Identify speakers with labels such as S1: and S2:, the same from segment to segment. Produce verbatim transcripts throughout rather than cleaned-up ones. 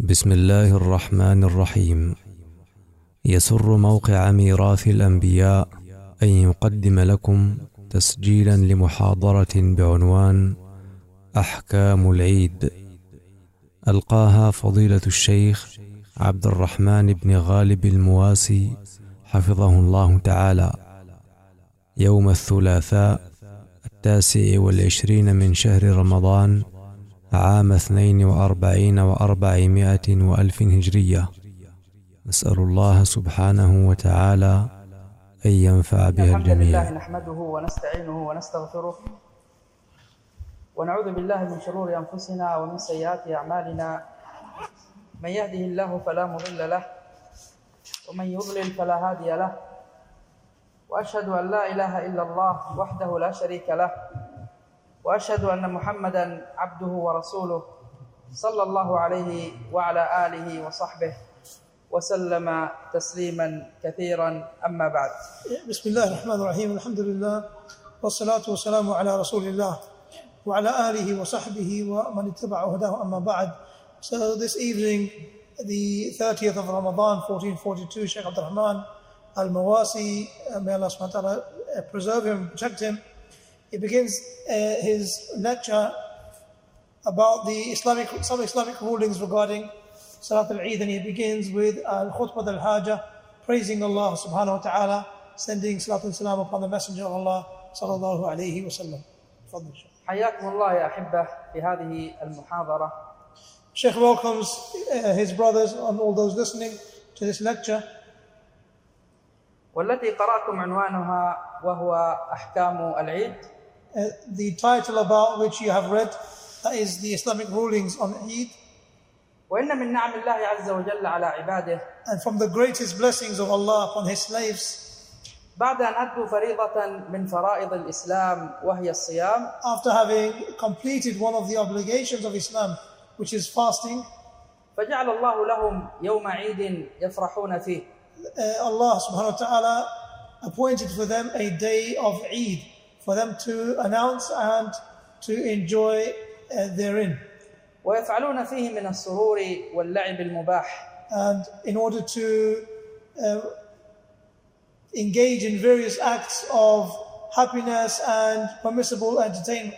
S1: بسم الله الرحمن الرحيم. يسر موقع ميراث الأنبياء أن يقدم لكم تسجيلا لمحاضرة بعنوان أحكام العيد، ألقاها فضيلة الشيخ عبد الرحمن بن غالب المواسي حفظه الله تعالى يوم الثلاثاء التاسع والعشرين من شهر رمضان عام اثنين وأربعين وأربعمائة وألف هجرية. نسأل الله سبحانه وتعالى أن ينفع بها الجميع.
S2: الحمد لله نحمده ونستعينه ونستغفره ونعوذ بالله من شرور أنفسنا ومن سيئات أعمالنا. من يهده الله فلا مضل له ومن يضلل فلا هادي له، وأشهد أن لا إله إلا الله وحده لا شريك له، وأشهد أن محمدا عبده ورسوله صلى الله عليه وعلى آله وصحبه وسلم تسليما كثيرا. أما بعد.
S3: بسم الله الرحمن الرحيم. الحمد لله والصلاة والسلام على رسول الله وعلى آله وصحبه ومن اتبع هداه. أما بعد. So this evening, the thirtieth of Ramadan, fourteen forty-two, Shaykh Abdul Rahman Al-Mawasi, may Allah subhanahu wa ta'ala preserve him, protect him. He begins uh, his lecture about the Islamic, some Islamic rulings regarding Salat al-Eid, and he begins with Al-Khutbah al-Hajah, praising Allah subhanahu wa ta'ala, sending Salat al-Salam upon the Messenger of Allah sallallahu alayhi wa sallam.
S2: حياكم الله يا أحبة في هذه المحاضرة.
S3: Shaykh welcomes uh, his brothers and all those listening to this lecture,
S2: والتي قرأتم عنوانها وهو أحكام العيد.
S3: Uh, the title about which you have read, that is the Islamic rulings on Eid.
S2: وإن من نعم الله عز وجل على عباده.
S3: And from the greatest blessings of Allah upon His slaves,
S2: بعد أن أدوا فريضة من فرائض الإسلام وهي الصيام.
S3: After having completed one of the obligations of Islam, which is fasting,
S2: فجعل الله لهم يوم عيد يفرحون فيه.
S3: Uh, Allah subhanahu wa ta'ala appointed for them a day of Eid for them to announce and to enjoy uh, therein.
S2: ويفعلون فيه من السرور واللعب المباح.
S3: And in order to uh, engage in various acts of happiness and permissible entertainment.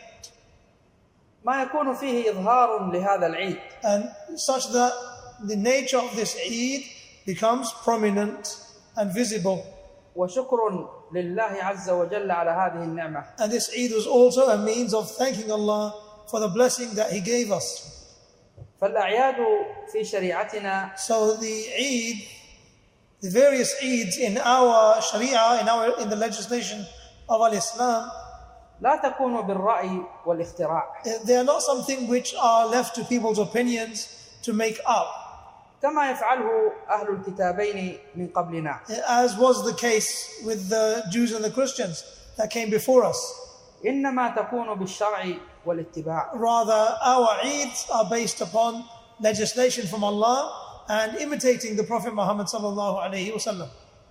S2: ما يكون فيه إظهار لهذا العيد.
S3: And such that the nature of this Eid becomes prominent and visible.
S2: وشكر لله عز وجل على هذه النعمة.
S3: And this Eid was also a means of thanking Allah for the blessing that He gave us.
S2: فالأعياد في شريعتنا.
S3: So the Eid, the various Eids in our Sharia, in our in the legislation of Al-Islam,
S2: لا تكون بالرأي والاختراع.
S3: they are not something which are left to people's opinions to make up,
S2: كما يفعله أهل الكتابين من قبلنا.
S3: as was the case with the Jews and the Christians that came before us.
S2: إنما تكون بالشرع والاتباع.
S3: Rather, our Eids are based upon legislation from Allah and imitating the Prophet Muhammad sallallahu alayhi wa sallam.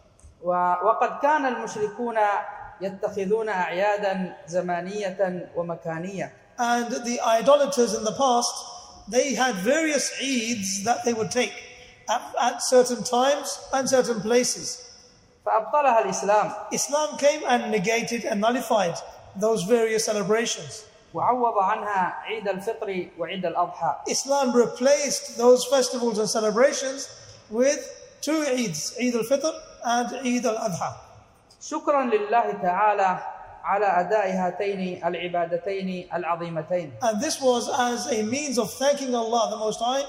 S2: وقد كان المشركون يتخذون أعيادا زمانية ومكانية.
S3: And the idolaters in the past, they had various Eids that they would take at, at certain times and certain places.
S2: فأبطلها الإسلام.
S3: Islam came and negated and nullified those various celebrations.
S2: وعوض عنها عيد الفطر وعيد الأضحى.
S3: Islam replaced those festivals and celebrations with two Eids, Eid al-Fitr and Eid al-Adha.
S2: شكرا لله تعالى على أداء هاتين العبادتين العظيمتين.
S3: And this was as a means of thanking Allah the Most High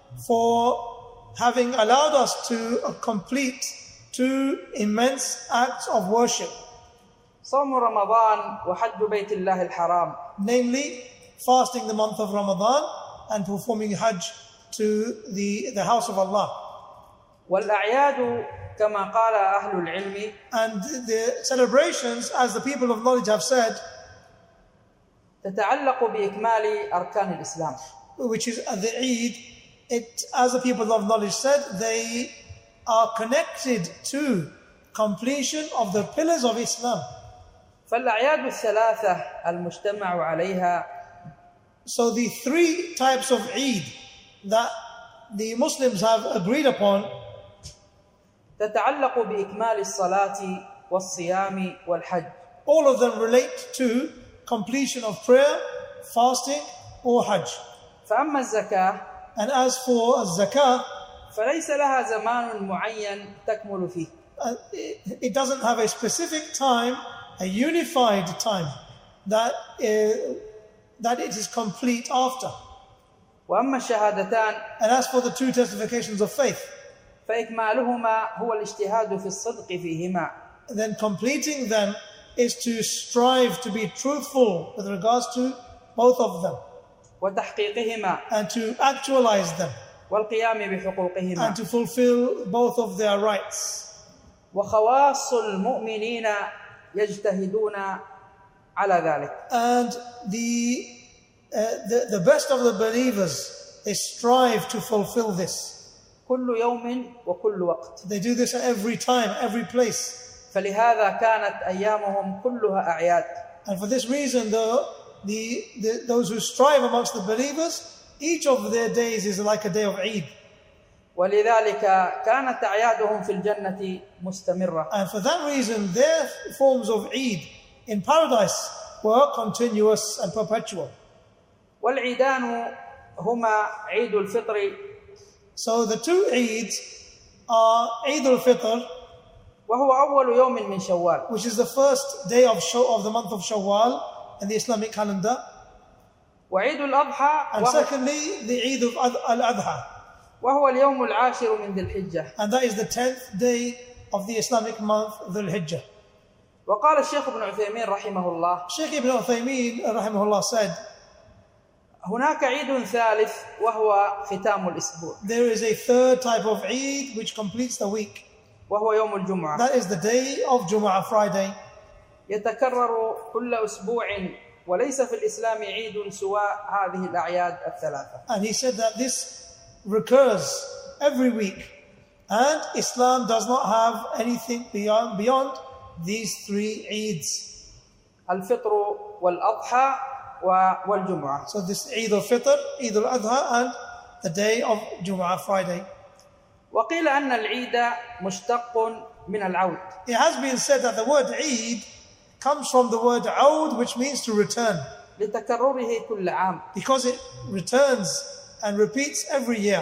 S3: for having allowed us to complete two immense acts of worship.
S2: صوم رمضان وحج بيت الله الحرام.
S3: Namely, fasting the month of Ramadan and performing Hajj to the, the house of Allah.
S2: والأعياد كما قال أهل العلم.
S3: And the celebrations, as the people of knowledge have said,
S2: تتعلق بإكمال أركان الإسلام.
S3: which is the Eid, it, as the people of knowledge said, they are connected to completion of the pillars of Islam.
S2: فالأعياد الثلاثة المجتمع عليها.
S3: So the three types of Eid that the Muslims have agreed upon
S2: تتعلق بإكمال الصلاة والصيام والحج.
S3: all of them relate to completion of prayer, fasting or hajj.
S2: فأما الزكاة
S3: And as for zakah,
S2: فليس لها زمان معين تكمل فيه.
S3: uh, it, it doesn't have a specific time, a unified time that uh, that it is complete after.
S2: وأما الشهادتان
S3: And as for the two testifications of faith,
S2: فإكمالهما هو الاجتهاد في الصدق فيهما.
S3: then completing them is to strive to be truthful with regards to both of them
S2: وتحقيقهما
S3: and to actualize them
S2: والقيام بحقوقهما.
S3: and to fulfill both of their rights.
S2: وخواص المؤمنين يجتهدون على ذلك.
S3: And the, uh, the, the best of the believers, they strive to fulfill this.
S2: كل يوم وكل وقت.
S3: They do this at every time, every place.
S2: فلهذا كانت أيامهم كلها أعياد.
S3: And for this reason, the, the, the, those who strive amongst the believers, each of their days is like a day of Eid.
S2: ولذلك كانت أعيادهم في الجنة مستمرة.
S3: And for that reason, their forms of Eid in paradise were continuous and perpetual.
S2: والعيدان هما عيد الفطر.
S3: So the two Eids are Eid al-Fitr,
S2: وهو أول يوم من شوال.
S3: which is the first day of, show, of the month of Shawwal in the Islamic calendar.
S2: وعيد الأضحى
S3: And
S2: وهو,
S3: secondly, the Eid of Ad- al-Adha.
S2: وهو اليوم العاشر من ذي الحجة.
S3: And that is the tenth day of the Islamic month, Dhul Hijjah.
S2: وقال الشيخ ابن عثيمين رحمه الله
S3: Shaykh Ibn Uthaymeen, rahimahullah, said,
S2: هناك عيد ثالث وهو ختام الأسبوع
S3: there is a third type of Eid which completes the week.
S2: وهو يوم الجمعة.
S3: That is the day of Jumu'ah, Friday.
S2: يتكرر كل أسبوع وليس في الإسلام عيد سوى هذه الأعياد الثلاثة.
S3: And he said that this recurs every week. And Islam does not have anything beyond, beyond these three Eids.
S2: الفطر والأضحى والجمعة.
S3: So this Eid al-Fitr, Eid al-Adha, and the day of Jumu'ah, Friday.
S2: وقيل أن العيد مشتق من العود.
S3: It has been said that the word Eid comes from the word Aud, which means to return,
S2: لتكرره كل عام.
S3: because it returns and repeats every year.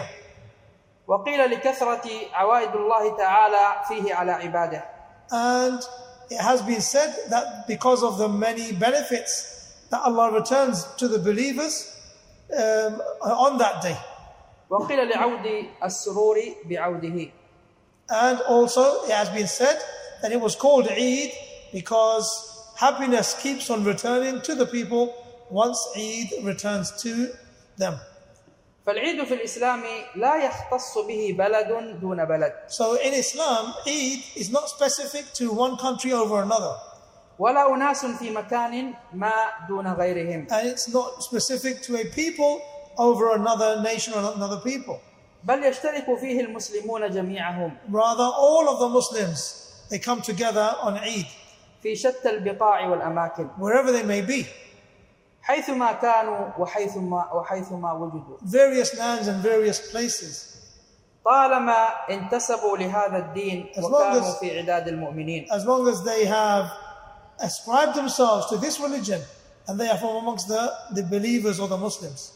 S2: وقيل لكثرة عوائد الله تعالى فيه على عباده.
S3: And it has been said that because of the many benefits that Allah returns to the believers um, on that day.
S2: وقيل لعود السرور بعوده.
S3: And also it has been said that it was called Eid because happiness keeps on returning to the people once Eid returns to them.
S2: فالعيد في الإسلام لا يختص به بلد دون بلد.
S3: So in Islam, Eid is not specific to one country over another.
S2: ولا أناس في مكان ما دون غيرهم.
S3: And it's not specific to a people over another nation or another people.
S2: بل يشترك فيه المسلمون جميعهم.
S3: Rather, all of the Muslims, they come together on Eid,
S2: في شتى البقاع والأماكن.
S3: wherever they may be,
S2: حيثما كانوا وحيثما وحيثما وجدوا.
S3: various lands and various places.
S2: طالما انتسبوا لهذا الدين
S3: As long
S2: وكانوا
S3: as-
S2: في عداد المؤمنين.
S3: As long as they have ascribed themselves to this religion and they are from amongst the, the believers or the Muslims.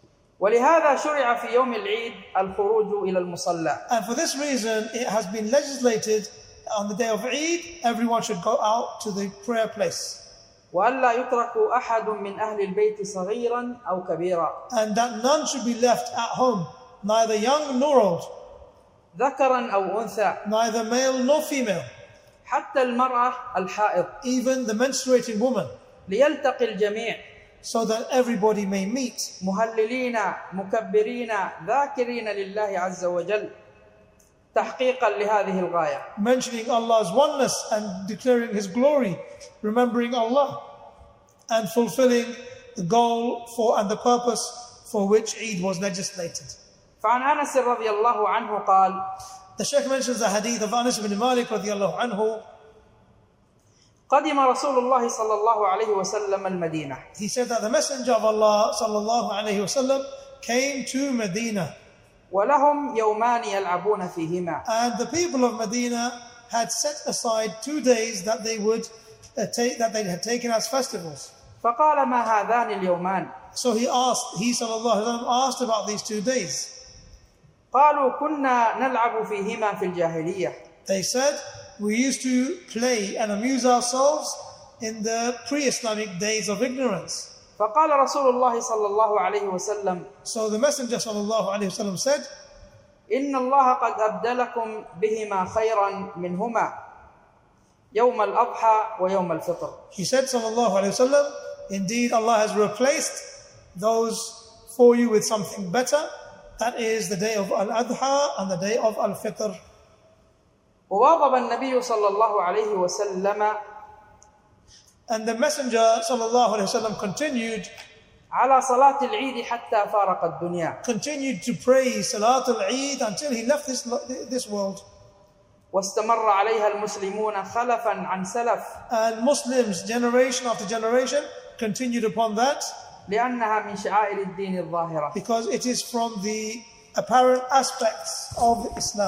S2: ولهذا شرع في يوم العيد الخروج إلى المصلى.
S3: And for this reason, it has been legislated on the day of Eid, everyone should go out to the prayer place.
S2: وألا يترك أحد من أهل البيت صغيرا أو كبيرا.
S3: And that none should be left at home, neither young nor old,
S2: ذكرا أو أنثى.
S3: neither male nor female,
S2: حتى المرأة الحائض.
S3: even the menstruating woman,
S2: ليلتقي الجميع
S3: so that everybody may meet,
S2: مهللين مكبرين ذاكرين لله عز وجل تحقيقا لهذه الغاية.
S3: mentioning Allah's oneness and declaring His glory, remembering Allah, and fulfilling the goal for and the purpose for which Eid was legislated.
S2: فعن أنس رضي الله عنه قال
S3: The Shaykh mentions the hadith of Anas ibn Malik radiallahu anhu.
S2: قدم رسول الله صلى الله عليه وسلم المدينة.
S3: He said that the Messenger of Allah sallallahu alayhi wasallam came to Medina.
S2: وَلَهُمْ يَوْمَانِ يَلْعَبُونَ فِيهِمَا.
S3: And the people of Medina had set aside two days that they would uh, take, that they had taken as festivals.
S2: فَقَالَ مَا هَذَانِ الْيَوْمَانِ.
S3: So he asked, he sallallahu alaihi wasallam asked about these two days.
S2: قالوا كنا نلعب فيهما في الجاهلية.
S3: They said, we used to play and amuse ourselves in the pre-Islamic days of ignorance.
S2: فقال رسول الله صلى الله عليه وسلم
S3: So the Messenger sallallahu alaihi wasallam said,
S2: إن الله قد أبدلكم بهما خيرا منهما يوم الأضحى ويوم الفطر.
S3: He said sallallahu alaihi wasallam, indeed Allah has replaced those for you with something better. That is the day of Al-Adha and the day of Al-Fitr.
S2: وواظب النبي صلى الله عليه وسلم
S3: And the Messenger sallallahu alaihi wasallam continued,
S2: على صلاة العيد حتى فارق الدنيا.
S3: continued to pray Salat al-Eid until he left this, this world.
S2: واستمر عليها المسلمون خلفا عن سلف.
S3: And Muslims, generation after generation, continued upon that
S2: لأنها من شعائر الدين الظاهرة.
S3: because it is from the apparent aspects of Islam.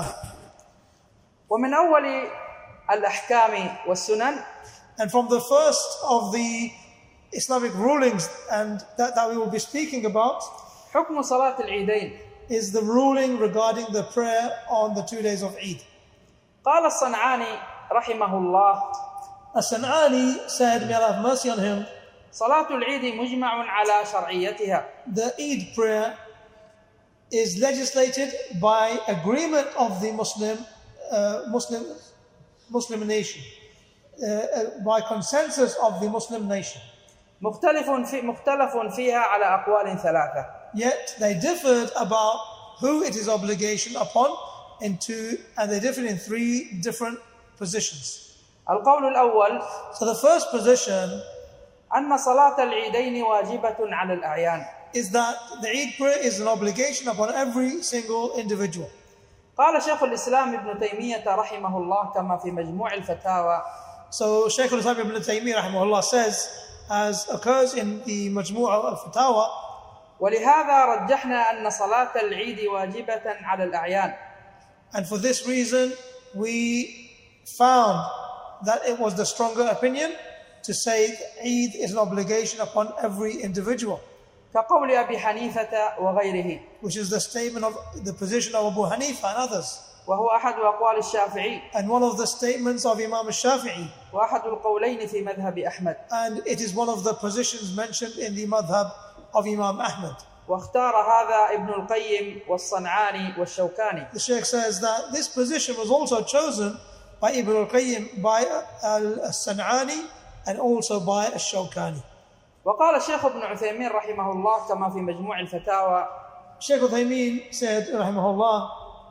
S2: ومن أول الأحكام والسنن
S3: And from the first of the Islamic rulings and that, that we will be speaking about
S2: حكم صلاة العيدين.
S3: is the ruling regarding the prayer on the two days of Eid.
S2: قال الصنعاني رحمه الله
S3: As-San'ani said, may Allah have mercy on him,
S2: صلاة العيد مجمع على شرعيتها.
S3: the Eid prayer is legislated by agreement of the Muslim uh, Muslim Muslim nation, uh, uh, by consensus of the Muslim nation.
S2: مختلف في مختلف فيها على أقوال ثلاثة.
S3: Yet they differed about who it is obligation upon into, and they differed in three different positions.
S2: القول الأول
S3: So the first position
S2: أن صلاة العيدين واجبة على الأعيان.
S3: is that the Eid prayer is an obligation upon every single individual.
S2: قال شيخ الإسلام ابن تيمية رحمه الله كما في مجموع الفتاوى
S3: So Shaykh al-Islam ibn Taymiyyah rahimahullah says, as occurs in the Majmu'ah al-Fatawa,
S2: ولهذا رجحنا أن صلاة العيد واجبة على الأعيان.
S3: and for this reason we found that it was the stronger opinion to say Eid is an obligation upon every individual,
S2: كقول أبي حنيفة وغيره.
S3: which is the statement of the position of Abu Hanifa and others,
S2: وهو أحد أقوال الشافعي
S3: and one of the statements of Imam al-Shafi'i,
S2: وأحد القولين في مذهب أحمد.
S3: and it is one of the positions mentioned in the madhab of Imam Ahmad.
S2: واختار هذا ابن القيم والصنعاني والشوكاني.
S3: The Shaykh says that this position was also chosen by Ibn al-Qayyim, by al-San'ani, and also by al-Shawkani.
S2: وقال الشيخ ابن عثيمين رحمه الله كما في مجموع الفتاوى
S3: Shaykh Uthaymeen said, rahimahullah,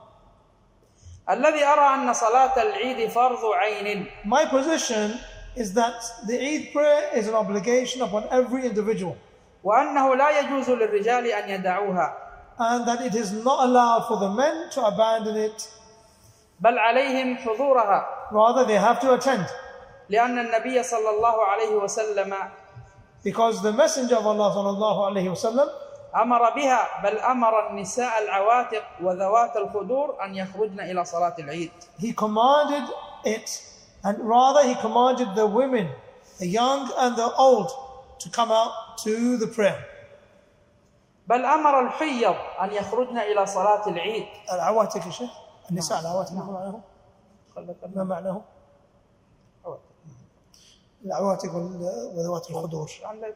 S2: الذي أرى أن صلاة العيد فرض عين
S3: my position is that the Eid prayer is an obligation upon every individual,
S2: وأنه لا يجوز للرجال أن يدعوها
S3: and that it is not allowed for the men to abandon it,
S2: بل عليهم حضورها
S3: rather they have to attend,
S2: لأن النبي صلى الله عليه وسلم
S3: because the Messenger of Allah sallallahu alayhi wasallam
S2: أمر بها بل أمر النساء العواتق وذوات الخدور أن يخرجن إلى صلاة العيد.
S3: he commanded it, and rather he commanded the women, the young and the old, to come out to the prayer.
S2: بل أمر الحيض أن يخرجن إلى صلاة العيد.
S3: العواتق يا شيخ، النساء العواتق ما معناه؟ ما معناه؟ العواتق وذوات الخدور.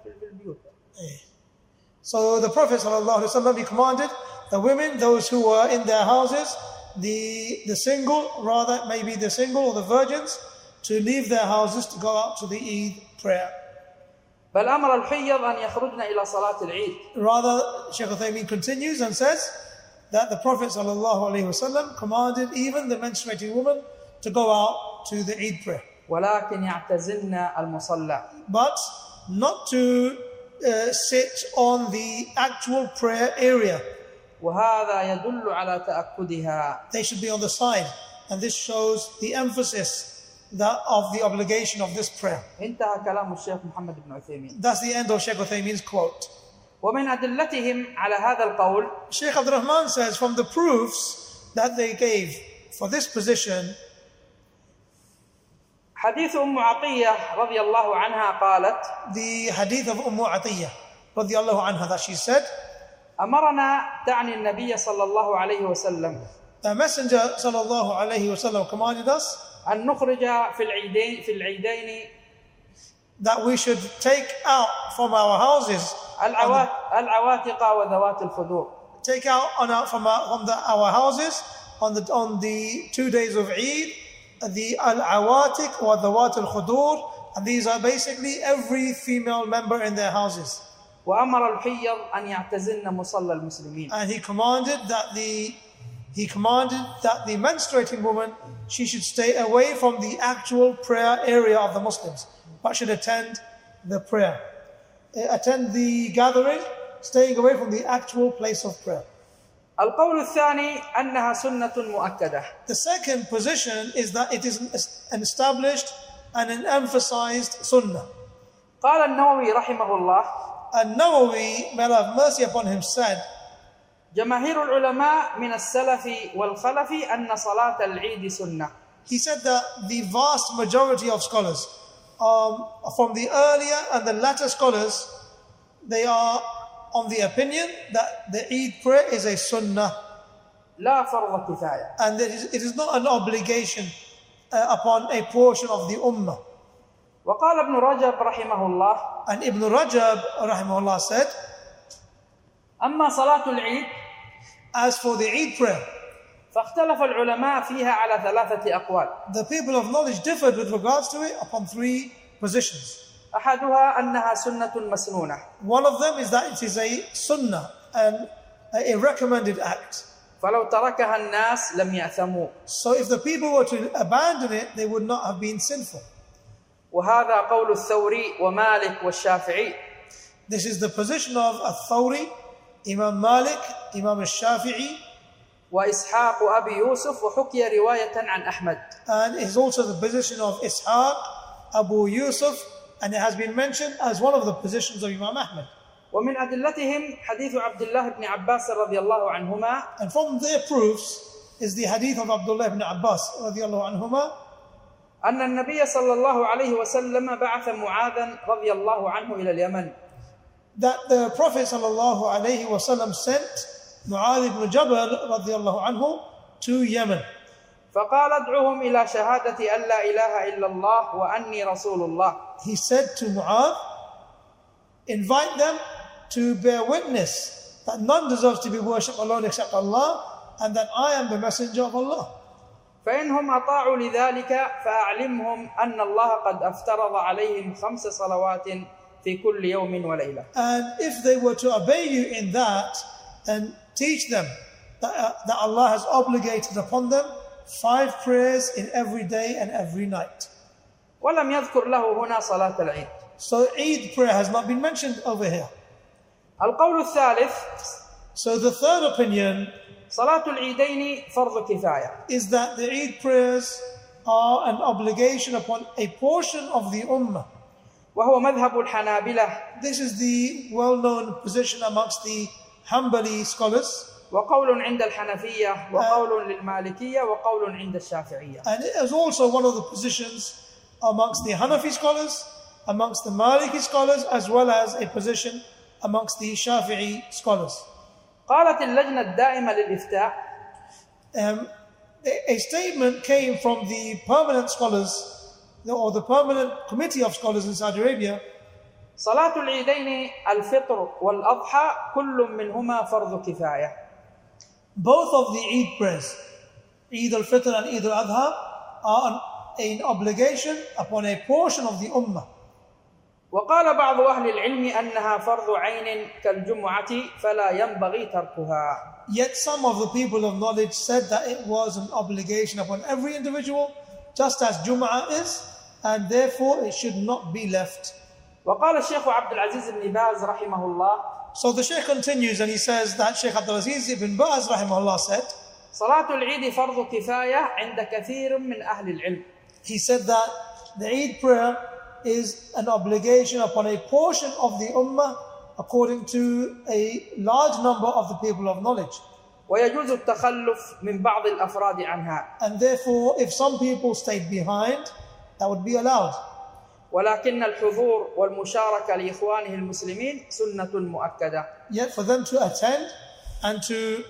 S3: So the Prophet ﷺ, he commanded the women, those who were in their houses, the, the single, rather maybe the single or the virgins, to leave their houses to go out to the Eid prayer.
S2: بل أمر الحيض أن يخرجن إلى صلاة العيد.
S3: Rather, Shaykh Uthaymeen continues and says that the Prophet ﷺ commanded even the menstruating woman to go out to the Eid prayer.
S2: ولكن يعتزلن المصلى.
S3: But not to uh, sit on the actual prayer area.
S2: وهذا يدل على تأكدها.
S3: They should be on the side, and this shows the emphasis that of the obligation of this prayer.
S2: انتهى كلام الشيخ محمد بن عثيمين.
S3: That's the end of Shaykh Uthaymeen's quote.
S2: ومن أدلتهم على هذا القول
S3: Shaykh Abdul Rahman says from the proofs that they gave for this position,
S2: حديث أم عطية رضي الله عنها قالت
S3: the hadith of Umm Atiyah رضي الله عنها, that she said,
S2: أمرنا تعني النبي صلى الله عليه وسلم
S3: the Messenger صلى الله عليه وسلم commanded us
S2: أن نخرج في العيدين في العيدين
S3: that we should take out from our houses,
S2: العوات العواتق وذوات الخدور.
S3: take out on our, from, our, from the, our houses on the on the two days of Eid, the al-awatiq or the wat al-khudur, and these are basically every female member in their houses.
S2: وأمر الحيض أن يعتزلن مصلى المسلمين.
S3: And he commanded that the he commanded that the menstruating woman, she should stay away from the actual prayer area of the Muslims, but should attend the prayer, attend the gathering, staying away from the actual place of prayer.
S2: القول الثاني أنها سنة مؤكدة.
S3: The second position is that it is an established and an emphasized sunnah.
S2: قال النووي رحمه الله
S3: An-Nawawi, may Allah have mercy upon him, said,
S2: جماهير العلماء من السلف والخلف أن صلاة العيد سنة.
S3: He said that the vast majority of scholars, um, from the earlier and the latter scholars, they are on the opinion that the Eid prayer is a sunnah.
S2: لا فرض كفاية.
S3: And it is, it is not an obligation uh, upon a portion of the ummah.
S2: وقال ابن رجب رحمه الله
S3: And Ibn Rajab rahimahullah said,
S2: أما صلاة العيد
S3: as for the Eid prayer,
S2: فاختلف العلماء فيها على ثلاثة أقوال.
S3: the people of knowledge differed with regards to it upon three positions.
S2: أحدها أنها سنة مسنونة.
S3: One of them is that it is a sunnah and a recommended act.
S2: فلو تركها الناس لم يأثموا.
S3: So if the people were to abandon it, they would not have been sinful.
S2: وهذا قول الثوري ومالك والشافعي.
S3: This is the position of Al-Thawri, Imam Malik, Imam Al-Shafi'i,
S2: وإسحاق أبي يوسف وحكي رواية عن أحمد.
S3: and is also the position of Ishaq, Abu Yusuf, and it has been mentioned as one of the positions of Imam Ahmad.
S2: ومن أدلتهم حديث عبد الله بن عباس رضي الله عنهما
S3: And from their proofs is the hadith of Abdullah ibn Abbas رضي الله عنهما,
S2: أن النبي صلى الله عليه وسلم بعث معاذا رضي الله عنه إلى اليمن.
S3: that the Prophet sallallahu alaihi wasallam sent Mu'adh ibn Jabal radiyallahu anhu to Yemen.
S2: فقال ادعوهم إلى شهادة أن لا إله إلا الله وأني رسول الله.
S3: He said to Mu'adh, invite them to bear witness that none deserves to be worshipped alone except Allah, and that I am the messenger of Allah.
S2: فإنهم أطاعوا لذلك فأعلمهم أن الله قد افترض عليهم خمس صلوات في كل يوم وليلة.
S3: And if they were to obey you in that, then teach them that, uh, that Allah has obligated upon them five prayers in every day and every night.
S2: ولم يذكر له هنا صلاة العيد.
S3: So Eid prayer has not been mentioned over here.
S2: القول الثالث
S3: So the third opinion
S2: صلاة العيدين فرض كفاية.
S3: is that the Eid prayers are an obligation upon a portion of the ummah.
S2: وهو مذهب الحنابلة.
S3: This is the well-known position amongst the Hanbali scholars.
S2: وقول عند الحنفية وقول للمالكية وقول عند الشافعية.
S3: And it is also one of the positions amongst the Hanafi scholars, amongst the Maliki scholars, as well as a position amongst the Shafi'i scholars.
S2: قالت اللجنة الدائمة للإفتاء
S3: Um, a statement came from the permanent scholars, or the permanent committee of scholars in Saudi Arabia.
S2: صلاة العيدين الفطر والأضحى كل منهما فرض كفاية.
S3: Both of the Eid prayers, Eid al-Fitr and Eid al-Adha, are an, an obligation upon a portion of the ummah.
S2: وقال بعض أهل العلم أنها فرض عين كالجمعة فلا ينبغي تركها.
S3: Yet some of the people of knowledge said that it was an obligation upon every individual, just as Jum'ah is, and therefore it should not be left.
S2: وقال الشيخ عبد العزيز بن باز رحمه الله
S3: So the Shaykh continues and he says that Shaykh Abdul Aziz ibn Baz rahimahullah said,
S2: صلاة العيد فرض كفاية عند كثير من أهل العلم.
S3: he said that the Eid prayer is an obligation upon a portion of the ummah according to a large number of the people of knowledge.
S2: ويجوز التخلف من بعض الأفراد عنها.
S3: And therefore, if some people stayed behind, that would be allowed.
S2: ولكن الحضور والمشاركة لإخوانه المسلمين سنة مؤكدة.
S3: Yet for them to attend and to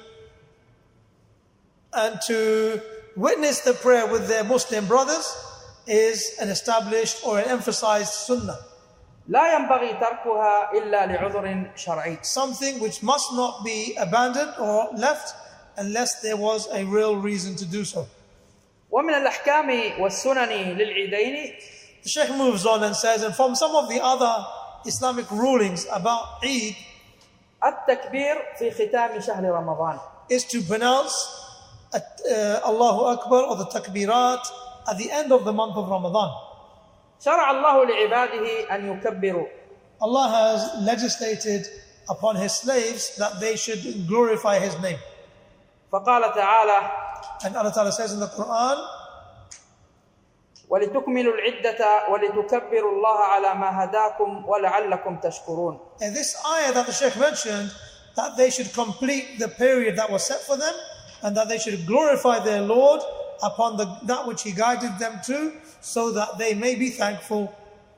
S3: and to witness the prayer with their Muslim brothers is an established or an emphasized sunnah.
S2: لا ينبغي تركها إلا لعذر شرعي.
S3: Something which must not be abandoned or left unless there was a real reason to do so.
S2: ومن الأحكام والسنن للعيدين
S3: The Shaykh moves on and says, and from some of the other Islamic rulings about Eid
S2: التكبير في ختام شهر رمضان.
S3: is to pronounce uh, Allahu Akbar or the takbirat at the end of the month of Ramadan.
S2: شرع الله لعباده أن يكبروا.
S3: Allah has legislated upon His slaves that they should glorify His name.
S2: فقال تعالى
S3: And Allah Ta'ala says in the Quran,
S2: ولتكملوا العدة ولتكبروا الله على ما هداكم ولعلكم تشكرون.
S3: and this ayah that the Shaykh mentioned, that they should complete the period that was set for them and that they should glorify their Lord upon the, that which He guided them to, so that they may be thankful.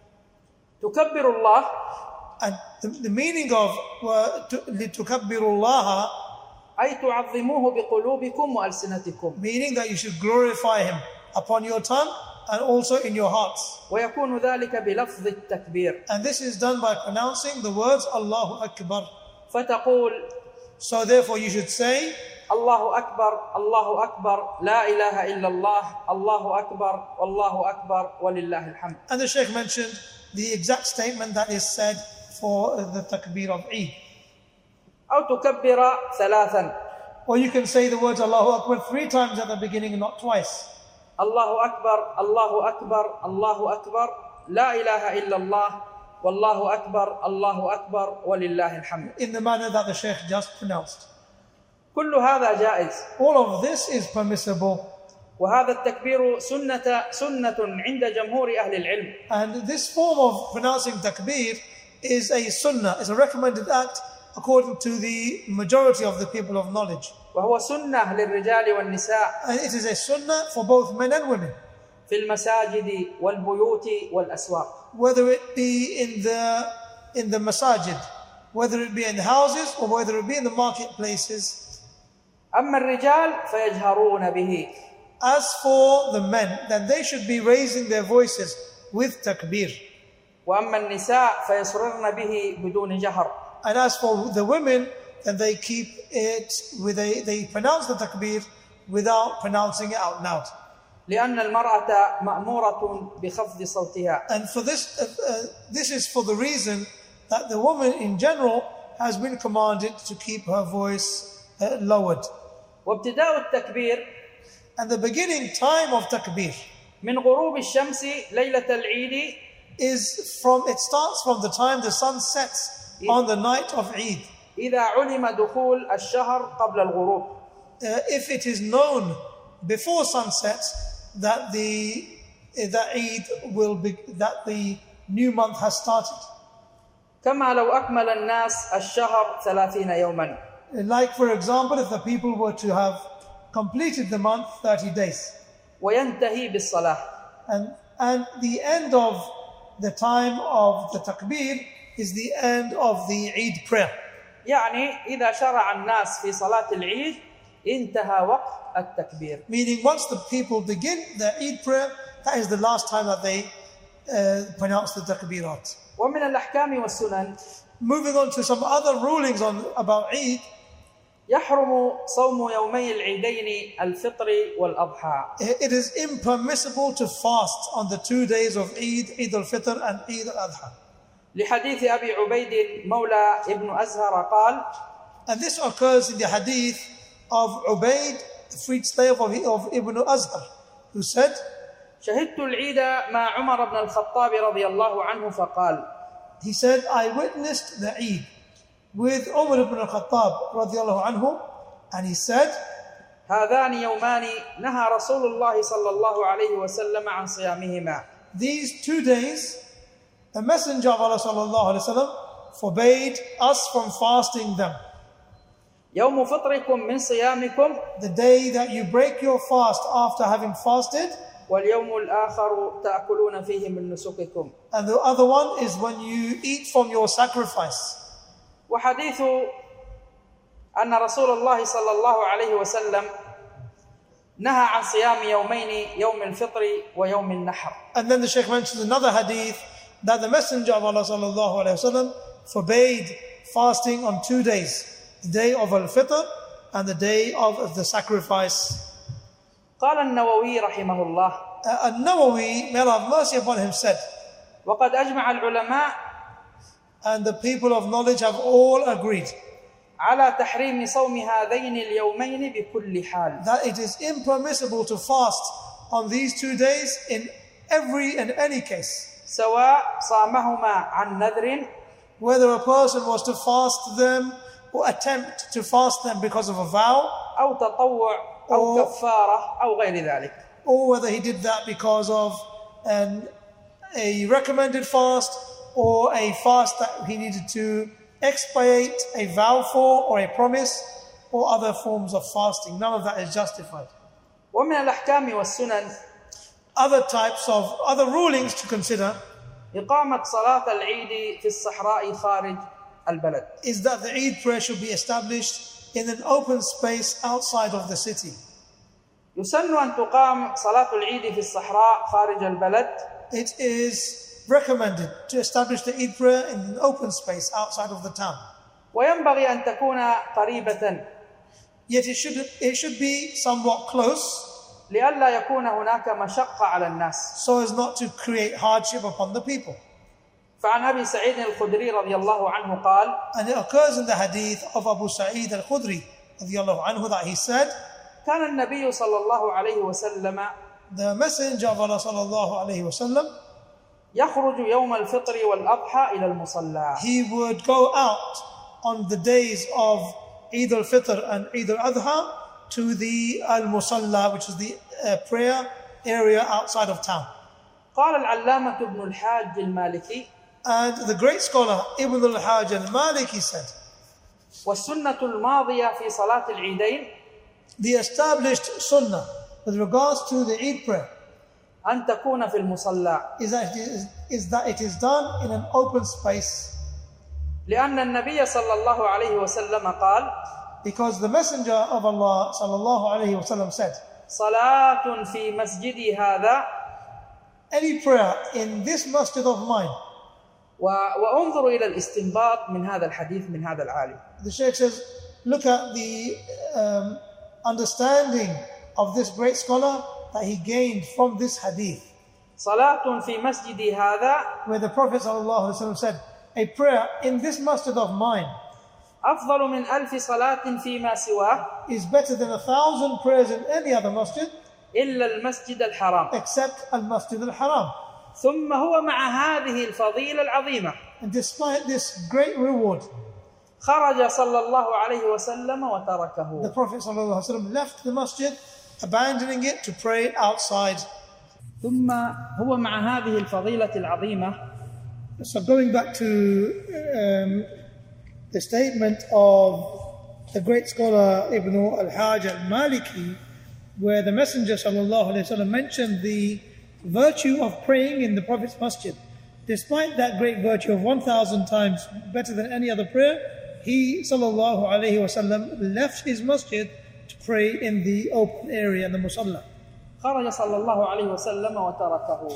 S2: تكبر الله
S3: And the, the meaning of لِتُكَبِّرُ اللَّهَ,
S2: أي تعظموه بقلوبكم وألسنتكم.
S3: meaning that you should glorify Him upon your tongue and also in your hearts.
S2: ويكون ذلك بلفظ التكبير.
S3: And this is done by pronouncing the words Allahu Akbar.
S2: فتقول
S3: So therefore you should say,
S2: الله أكبر الله أكبر لا إله إلا الله الله أكبر والله أكبر ولله الحمد.
S3: and the Shaykh mentioned the exact statement that is said for the takbir of Eid.
S2: أو تكبر ثلاثا.
S3: Or you can say the words Allahu Akbar three times at the beginning and not twice.
S2: الله أكبر الله أكبر الله أكبر لا إله إلا الله والله أكبر الله أكبر ولله الحمد.
S3: In the manner that the Shaykh just pronounced.
S2: كل هذا جائز.
S3: All of this is permissible.
S2: وهذا التكبير سنة سنة عند جمهور أهل العلم.
S3: And this form of pronouncing takbir is a sunnah, is a recommended act according to the majority of the people of knowledge.
S2: وهو سنة للرجال والنساء.
S3: And it is a sunnah for both men and women.
S2: في المساجد والبيوت والأسواق.
S3: Whether it be in the in the masajid, whether it be in the houses or whether it be in the marketplaces.
S2: أما الرجال فيجهرون به.
S3: As for the men, then they should be raising their voices with takbir.
S2: وأما النساء فيسررن به بدون جهر.
S3: And as for the women, then they keep it with a, they pronounce the takbir without pronouncing it out loud.
S2: لأن المرأة مأمورة بخفض صوتها.
S3: And for this, uh, uh, this is for the reason that the woman in general has been commanded to keep her voice uh, lowered.
S2: وابتداء التكبير
S3: And the beginning time of takbir
S2: من غروب الشمس ليلة العيد
S3: is from, it starts from the time the sun sets on the night of Eid.
S2: إذا علم دخول الشهر قبل الغروب.
S3: Uh, if it is known before sunset that the that Eid will be, that the new month has started.
S2: كما لو أكمل الناس الشهر ثلاثين يوما.
S3: Like for example, if the people were to have completed the month thirty days.
S2: وينتهي بالصلاة.
S3: And and the end of the time of the takbir is the end of the Eid prayer.
S2: يعني إذا شرع الناس في صلاة العيد انتهى وقت التكبير.
S3: Meaning once the people begin their Eid prayer, that is the last time that they uh, pronounce the takbirat.
S2: ومن الأحكام والسنن.
S3: Moving on to some other rulings on about Eid.
S2: يحرم صوم يومي العيدين الفطر والأضحى.
S3: It is impermissible to fast on the two days of Eid, Eid al-Fitr and Eid al-Adha.
S2: لحديث أبي عبيد مولى ابن أزهر قال.
S3: And this occurs in the hadith of Ubayd, the freed slave of, of Ibn Azhar, who said,
S2: شهدت العيد مع عمر بن الخطاب رضي الله عنه فقال.
S3: He said, I witnessed the Eid with Umar ibn al-Khattab radiallahu anhu, and he said,
S2: هذان يومان نهى رسول الله صلى الله عليه وسلم عن صيامهما.
S3: These two days, the Messenger of Allah sallallahu alaihi wasallam forbade us from fasting them.
S2: يوم فطركم من صيامكم
S3: The day that you break your fast after having fasted,
S2: واليوم الآخر تأكلون فيه من نسككم.
S3: and the other one is when you eat from your sacrifice.
S2: وحديث أن رسول الله صلى الله عليه وسلم نهى عن صيام يومين يوم الفطر ويوم النحر.
S3: And then the Shaykh mentions another hadith that the Messenger of Allah sallallahu alayhi wasallam forbade fasting on two days, the day of Al-Fitr and the day of the sacrifice.
S2: قال النووي رحمه الله
S3: Uh, An-Nawawi, may Allah have mercy upon him, said,
S2: وقد أجمع العلماء
S3: and the people of knowledge have all agreed
S2: على تحريم صوم هذين اليومين بكل حال.
S3: that it is impermissible to fast on these two days in every and any case.
S2: سواء صامهما عن نذر
S3: Whether a person was to fast them or attempt to fast them because of a vow,
S2: أو تطوع أو
S3: أو-
S2: كفارة أو غير ذلك.
S3: or whether he did that because of an, a recommended fast or a fast that he needed to expiate a vow for or a promise or other forms of fasting. None of that is justified.
S2: ومن الأحكام والسنن
S3: Other types of, other rulings to consider
S2: إقامة صلاة العيد في الصحراء خارج البلد.
S3: is that the Eid prayer should be established in an open space outside of the city.
S2: يسن أن تقام صلاة العيد في الصحراء خارج البلد
S3: It is recommended to establish the Eid prayer in an open space outside of the town.
S2: وينبغي أن تكون قريبة
S3: Yet it should, it should be somewhat close
S2: لئلا يكون هناك مشقة على الناس.
S3: so as not to create hardship upon the people.
S2: فعن أبي سعيد الخدري رضي الله عنه قال
S3: And it occurs in the hadith of Abu Sa'id al-Khudri radiyallahu anhu that he said,
S2: كان النبي صلى الله عليه وسلم
S3: the messenger of Allah sallallahu alayhi wasallam,
S2: يخرج يوم الفطر والأضحى إلى المصلى.
S3: he would go out on the days of Eid al-Fitr and Eid al-Adha to the al-Musalla, which is the uh, prayer area outside of town.
S2: قال العلامة ابن الحاج المالكي
S3: And the great scholar Ibn al-Hajj al-Maliki said,
S2: والسنة الماضية في صلاة العيدين
S3: the established sunnah with regards to the Eid prayer
S2: أن تكون في المصلى
S3: is that it is, is that it is done in an open space,
S2: لأن النبي صلى الله عليه وسلم قال
S3: because the messenger of Allah sallallahu alayhi wasallam said,
S2: صلاة في مسجدي هذا
S3: any prayer in this masjid of mine.
S2: و- وانظروا إلى الاستنباط من هذا الحديث من هذا العالم.
S3: The Shaykh says, look at the um, understanding of this great scholar that he gained from this hadith,
S2: صلاة في مسجدي هذا
S3: where the Prophet sallallahu alayhi wasallam said, a prayer in this masjid of mine
S2: أفضل من ألف صلاة فيما سواه
S3: is better than a thousand prayers in any other masjid
S2: إلا المسجد الحرام.
S3: except al-Masjid al-Haram.
S2: ثم هو مع هذه الفضيلة العظيمة
S3: And despite this great reward,
S2: خرج صلى الله عليه وسلم
S3: the
S2: وتركه.
S3: Prophet sallallahu alaihi wasallam left the masjid, abandoning it to pray outside.
S2: ثم هو مع هذه الفضيلة العظيمة
S3: So going back to um, the statement of the great scholar Ibn al-Hajj al-Maliki, where the Messenger sallallahu alaihi wasallam mentioned the virtue of praying in the Prophet's masjid. Despite that great virtue of one thousand times better than any other prayer, he sallallahu alaihi wasallam left his masjid to pray in the open area in the musalla.
S2: خرج صلى الله عليه وسلم وتركه.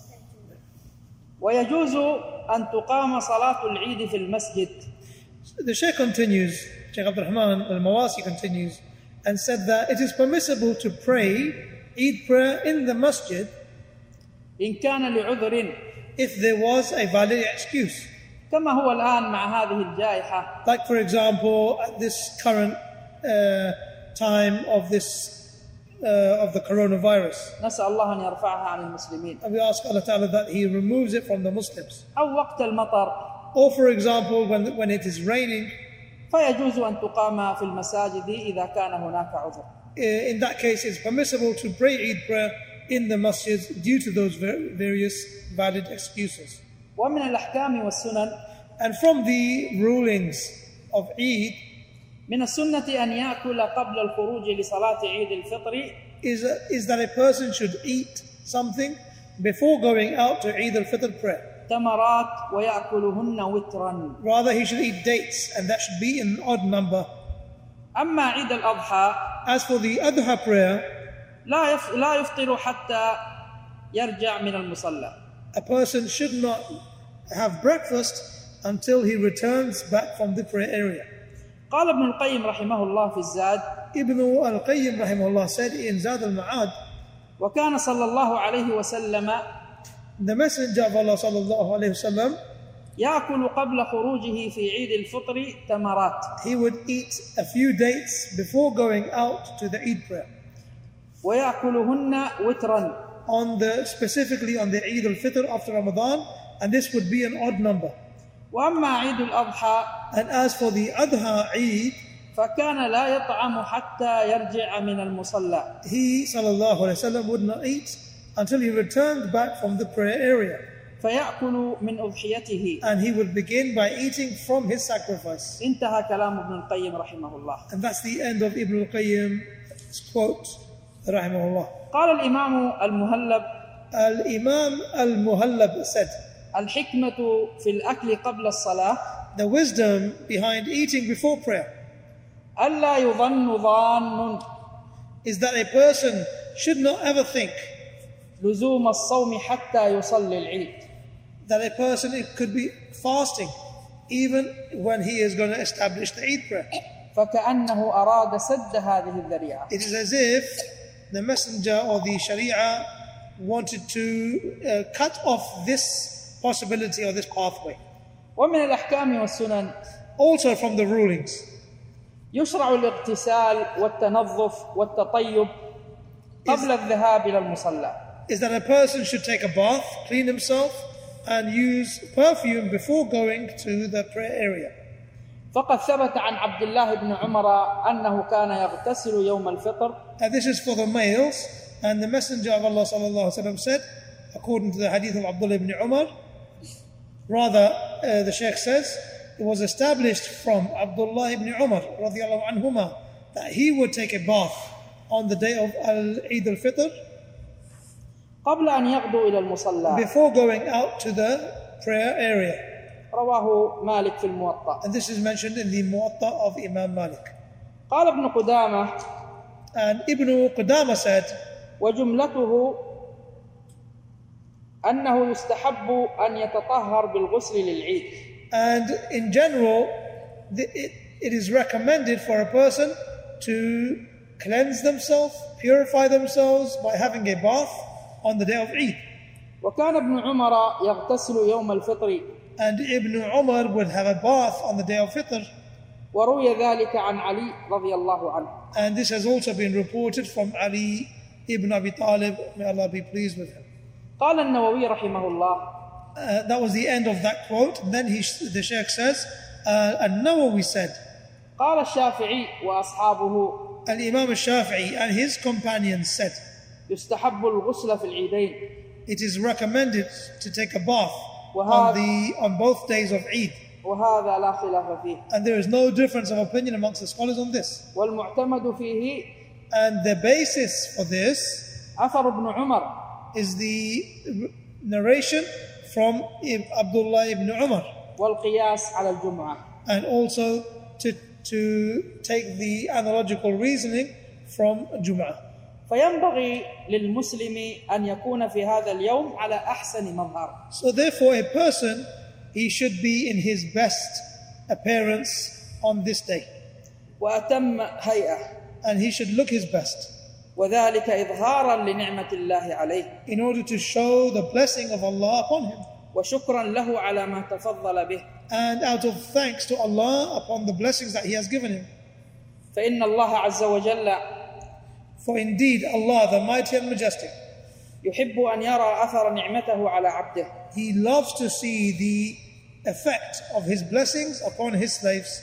S2: ويجوز أن تقام صلاة العيد في المسجد.
S3: The Shaykh continues, Shaykh Abdul Rahman al-Mawasi continues, and said that it is permissible to pray Eid prayer in the masjid
S2: إن كان لعذر
S3: if there was a valid excuse.
S2: كما هو الآن مع هذه الجائحة.
S3: Like for example, at this current uh, time of this uh, of the coronavirus.
S2: نسأل الله أن يرفعها عن المسلمين.
S3: And we ask Allah Ta'ala that He removes it from the Muslims.
S2: أو وقت المطر.
S3: Or for example, when, when it is raining,
S2: فيجوز أن تقام في المساجد إذا كان هناك عذر.
S3: in that case it's permissible to pray Eid prayer in the masjids due to those various valid excuses.
S2: ومن الأحكام والسنن
S3: And from the rulings of Eid
S2: من السنة أن يأكل قبل الخروج لصلاة عيد الفطر
S3: is, is that a person should eat something before going out to Eid al-Fitr prayer.
S2: تمرات ويأكلهن وترا.
S3: Rather, he should eat dates, and that should be in an odd number.
S2: أما عيد الأضحى
S3: As for the Adha prayer,
S2: لا يف... لا يفطر حتى يرجع من المصلى.
S3: a person should not have breakfast until he returns back from the prayer area.
S2: قال ابن القيم رحمه الله في الزاد
S3: Ibn al-Qayyim rahimahullah said in Zad al-Ma'ad,
S2: وكان صلى الله عليه وسلم
S3: the Messenger of Allah sallallahu alayhi wasallam,
S2: يأكل قبل خروجه في عيد الفطر تمرات.
S3: he would eat a few dates before going out to the Eid prayer.
S2: ويأكلهن وترا.
S3: On the, specifically on the Eid al-Fitr after Ramadan, and this would be an odd number.
S2: وأما عيد الأضحى
S3: And as for the Adha Eid,
S2: فكان لا يطعم حتى يرجع من المصلى.
S3: he sallallahu alayhi wasallam would not eat until he returned back from the prayer area.
S2: فيأكل من أضحيته.
S3: And he would begin by eating from his sacrifice.
S2: انتهى كلام ابن القيم رحمه الله.
S3: And that's the end of Ibn al-Qayyim's quote, rahimahullah.
S2: قال الإمام المهلب
S3: Al-Imam al-Muhallab said,
S2: الحكمة في الأكل قبل الصلاة
S3: the wisdom behind eating before prayer
S2: ألا يظن ظان
S3: is that a person should not ever think
S2: لزوم الصوم حتى يصلي العيد.
S3: that a person could be fasting even when he is going to establish the Eid prayer.
S2: فكأنه أراد سد هذه الذريعة.
S3: It is as if the messenger or the Sharia wanted to uh, cut off this possibility or this pathway.
S2: ومن الأحكام والسنن
S3: Also from the rulings,
S2: يشرع الاغتسال والتنظف والتطيب قبل الذهاب إلى المصلى.
S3: is that a person should take a bath, clean himself, and use perfume before going to the prayer area.
S2: فقد ثبت عن عبد الله بن عمر أنه كان يغتسل يوم الفطر.
S3: And this is for the males, and the Messenger of Allah sallallahu alaihi wasallam said, according to the hadith of Abdullah ibn Umar, rather uh, the Shaykh says, it was established from Abdullah ibn Umar radiyallahu anhuma that he would take a bath on the day of Eid al-Fitr
S2: قبل أن يغدو إلى المصلى.
S3: before going out to the prayer area.
S2: رواه مالك في الموطأ.
S3: And this is mentioned in the Muwatta of Imam Malik.
S2: قال ابن قدامة
S3: And Ibn Qudama said,
S2: وجملته أنه يستحب أن يتطهر بالغسل للعيد.
S3: and in general, the, it, it is recommended for a person to cleanse themselves, purify themselves by having a bath on the day of Eid.
S2: وكان ابن عمر يغتسل يوم الفطر.
S3: And Ibn Umar would have a bath on the day of Fitr.
S2: وروي ذلك عن علي رضي الله عنه.
S3: And this has also been reported from Ali ibn Abi Talib, may Allah be pleased with him.
S2: قال النووي رحمه الله
S3: Uh, that was the end of that quote. And then he, the Shaykh says, uh, An-Nawawi said,
S2: قال الشافعي وأصحابه
S3: Al-Imam al-Shafi'i and his companions said,
S2: يستحب الغسل في العيدين.
S3: it is recommended to take a bath
S2: وهذا
S3: on, the, on both days of Eid.
S2: وهذا لا خلاف فيه.
S3: And there is no difference of opinion amongst the scholars on this.
S2: والمعتمد فيه
S3: And the basis for this
S2: أثر ابن عمر
S3: is the narration from Abdullah ibn Umar,
S2: والقياس على الجمعة.
S3: and also to, to take the analogical reasoning from Jum'ah.
S2: فينبغي للمسلم أن يكون في هذا اليوم على أحسن مظهر.
S3: So therefore a person, he should be in his best appearance on this day.
S2: وأتم هيئة.
S3: And he should look his best.
S2: وذلك إظهارا لنعمة الله عليه.
S3: In order to show the blessing of Allah upon him.
S2: وشكرا له على ما تفضل به.
S3: And out of thanks to Allah upon the blessings that He has given him.
S2: فإن الله عز وجل
S3: For indeed Allah, the Mighty and Majestic,
S2: يحب أن يرى أثر نعمته على عبده.
S3: He loves to see the effect of His blessings upon His slaves.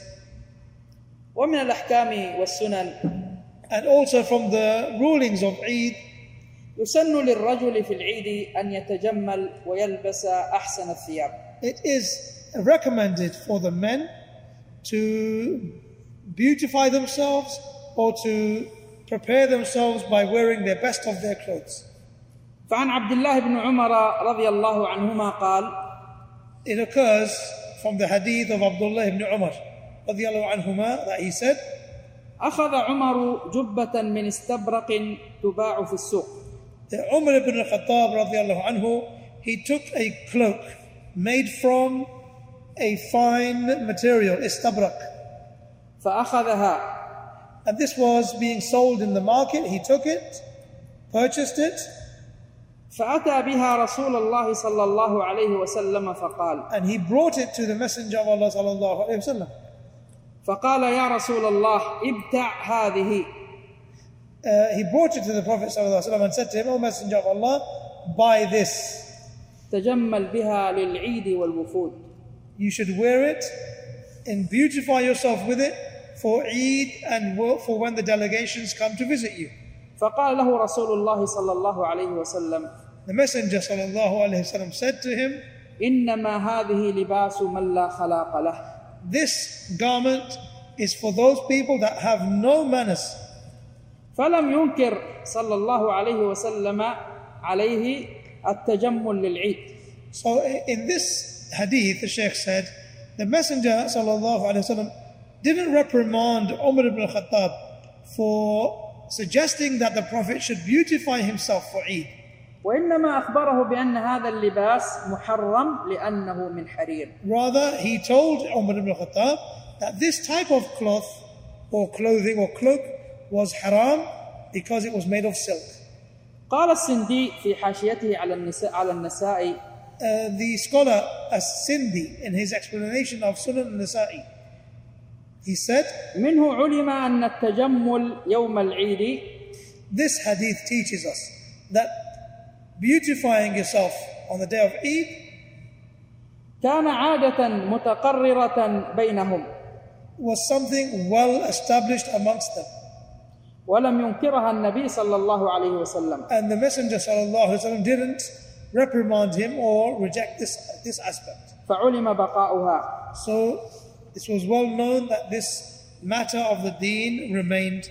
S2: ومن الأحكام والسنن
S3: And also from the rulings of Eid,
S2: يسن للرجل في العيد أن يتجمل ويلبس أحسن الثياب.
S3: it is recommended for the men to beautify themselves or to prepare themselves by wearing the best of their clothes.
S2: فعن عبد الله بن عمر رضي الله عنهما قال
S3: It occurs from the hadith of Abdullah ibn Umar رضي الله عنهما that he said,
S2: أخذ عمر جبة من استبرق تباع في السوق.
S3: The Umar ibn al-Khattab رضي الله عنه, he took a cloak made from a fine material, istabrak.
S2: فأخذها.
S3: And this was being sold in the market. He took it, purchased it.
S2: فأتى بها رسول الله صلى الله عليه وسلم فقال.
S3: And he brought it to the Messenger of Allah صلى الله عليه وسلم.
S2: فقال يا رسول الله ابتع هذه.
S3: Uh, he brought it to the Prophet صلى الله عليه وسلم and said to him, O Messenger of Allah, buy this.
S2: تجمل بها للعيد والوفود.
S3: You should wear it and beautify yourself with it for Eid and for when the delegations come to visit you.
S2: فقال له رسول الله صلى الله عليه وسلم.
S3: The Messenger صلى الله عليه وسلم said to him,
S2: إنما هذه لباس من لا خلاق له.
S3: This garment is for those people that have no manners.
S2: فلم ينكر صلى الله عليه وسلم عليه التجمل للعيد.
S3: So in this hadith, the Shaykh said, the Messenger صلى الله عليه وسلم didn't reprimand Umar ibn al-Khattab for suggesting that the Prophet should beautify himself for Eid.
S2: وإنما أخبره بأن هذا اللباس محرم لأنه من حرير.
S3: Rather, he told Umar ibn al-Khattab that this type of cloth or clothing or cloak was haram because it was made of silk.
S2: قال السندي في حاشيته على النساء على النسائي.
S3: Uh, the scholar As-Sindi in his explanation of Sunan al-Nasa'i, he said,
S2: منه علم أن التجمل يوم العيد.
S3: This hadith teaches us that beautifying yourself on the day of Eid
S2: كان عادة متقررة بينهم.
S3: was something well established amongst them.
S2: ولم ينكرها النبي صلى الله عليه وسلم.
S3: And the Messenger sallallahu alaihi wasallam didn't reprimand him or reject this, this aspect.
S2: فعلم بقاؤها.
S3: So it was well known that this matter of the deen remained.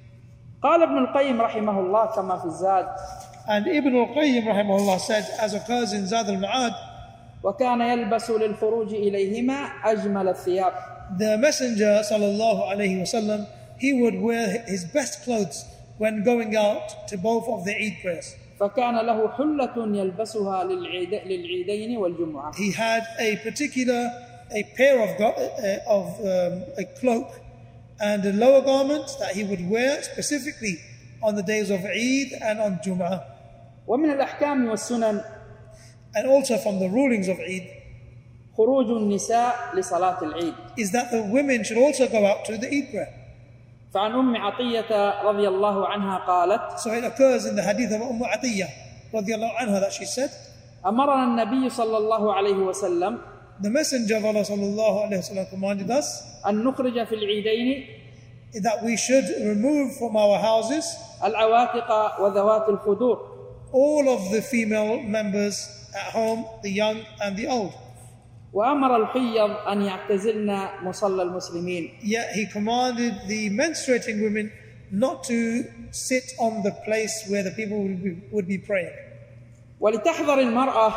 S2: قال ابن القيم رحمه الله كما في الزاد.
S3: And Ibn al-Qayyim rahimahullah said, as occurs in Zad al-Ma'ad,
S2: وكان يلبس للخروج إليهما أجمل الثياب.
S3: The Messenger sallallahu alaihi wasallam, he would wear his best clothes when going out to both of the Eid prayers.
S2: فكان له حلة يلبسها للعيد للعيدين والجمعة.
S3: He had a particular a pair of uh, of um, a cloak and a lower garment that he would wear specifically on the days of Eid and on Jum'ah.
S2: ومن الأحكام والسنن.
S3: And also from the rulings of Eid
S2: خروج النساء لصلاة العيد.
S3: is that the women should also go out to the Eid prayer.
S2: فعن أم عطية رضي الله عنها قالت.
S3: So it occurs in the hadith of Umm Atiyah رضي الله عنها that she said,
S2: أمرنا النبي صلى الله عليه وسلم
S3: the Messenger of Allah صلى الله عليه وسلم commanded us
S2: أن نخرج في العيدين
S3: that we should remove from our houses
S2: العواتق وذوات الخدور.
S3: all of the female members at home, the young and the old.
S2: وأمر الحيض أن يعتزلن مصلى المسلمين.
S3: Yet he commanded the menstruating women not to sit on the place where the people would be, would be praying.
S2: ولتحذر المرأة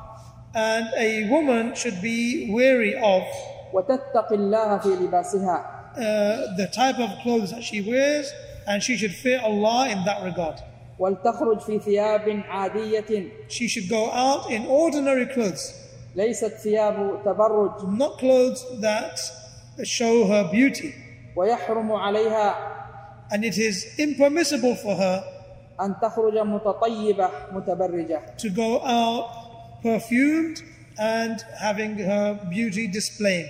S3: And a woman should be wary of
S2: وتتق الله في لباسها.
S3: uh, the type of clothes that she wears, and she should fear Allah in that regard.
S2: ولتخرج في ثياب عادية.
S3: She should go out in ordinary clothes,
S2: ليست ثياب تبرج.
S3: not clothes that show her beauty.
S2: ويحرم عليها
S3: And it is impermissible for her
S2: أن تخرج متطيبة متبرجة.
S3: to go out perfumed and having her beauty displayed.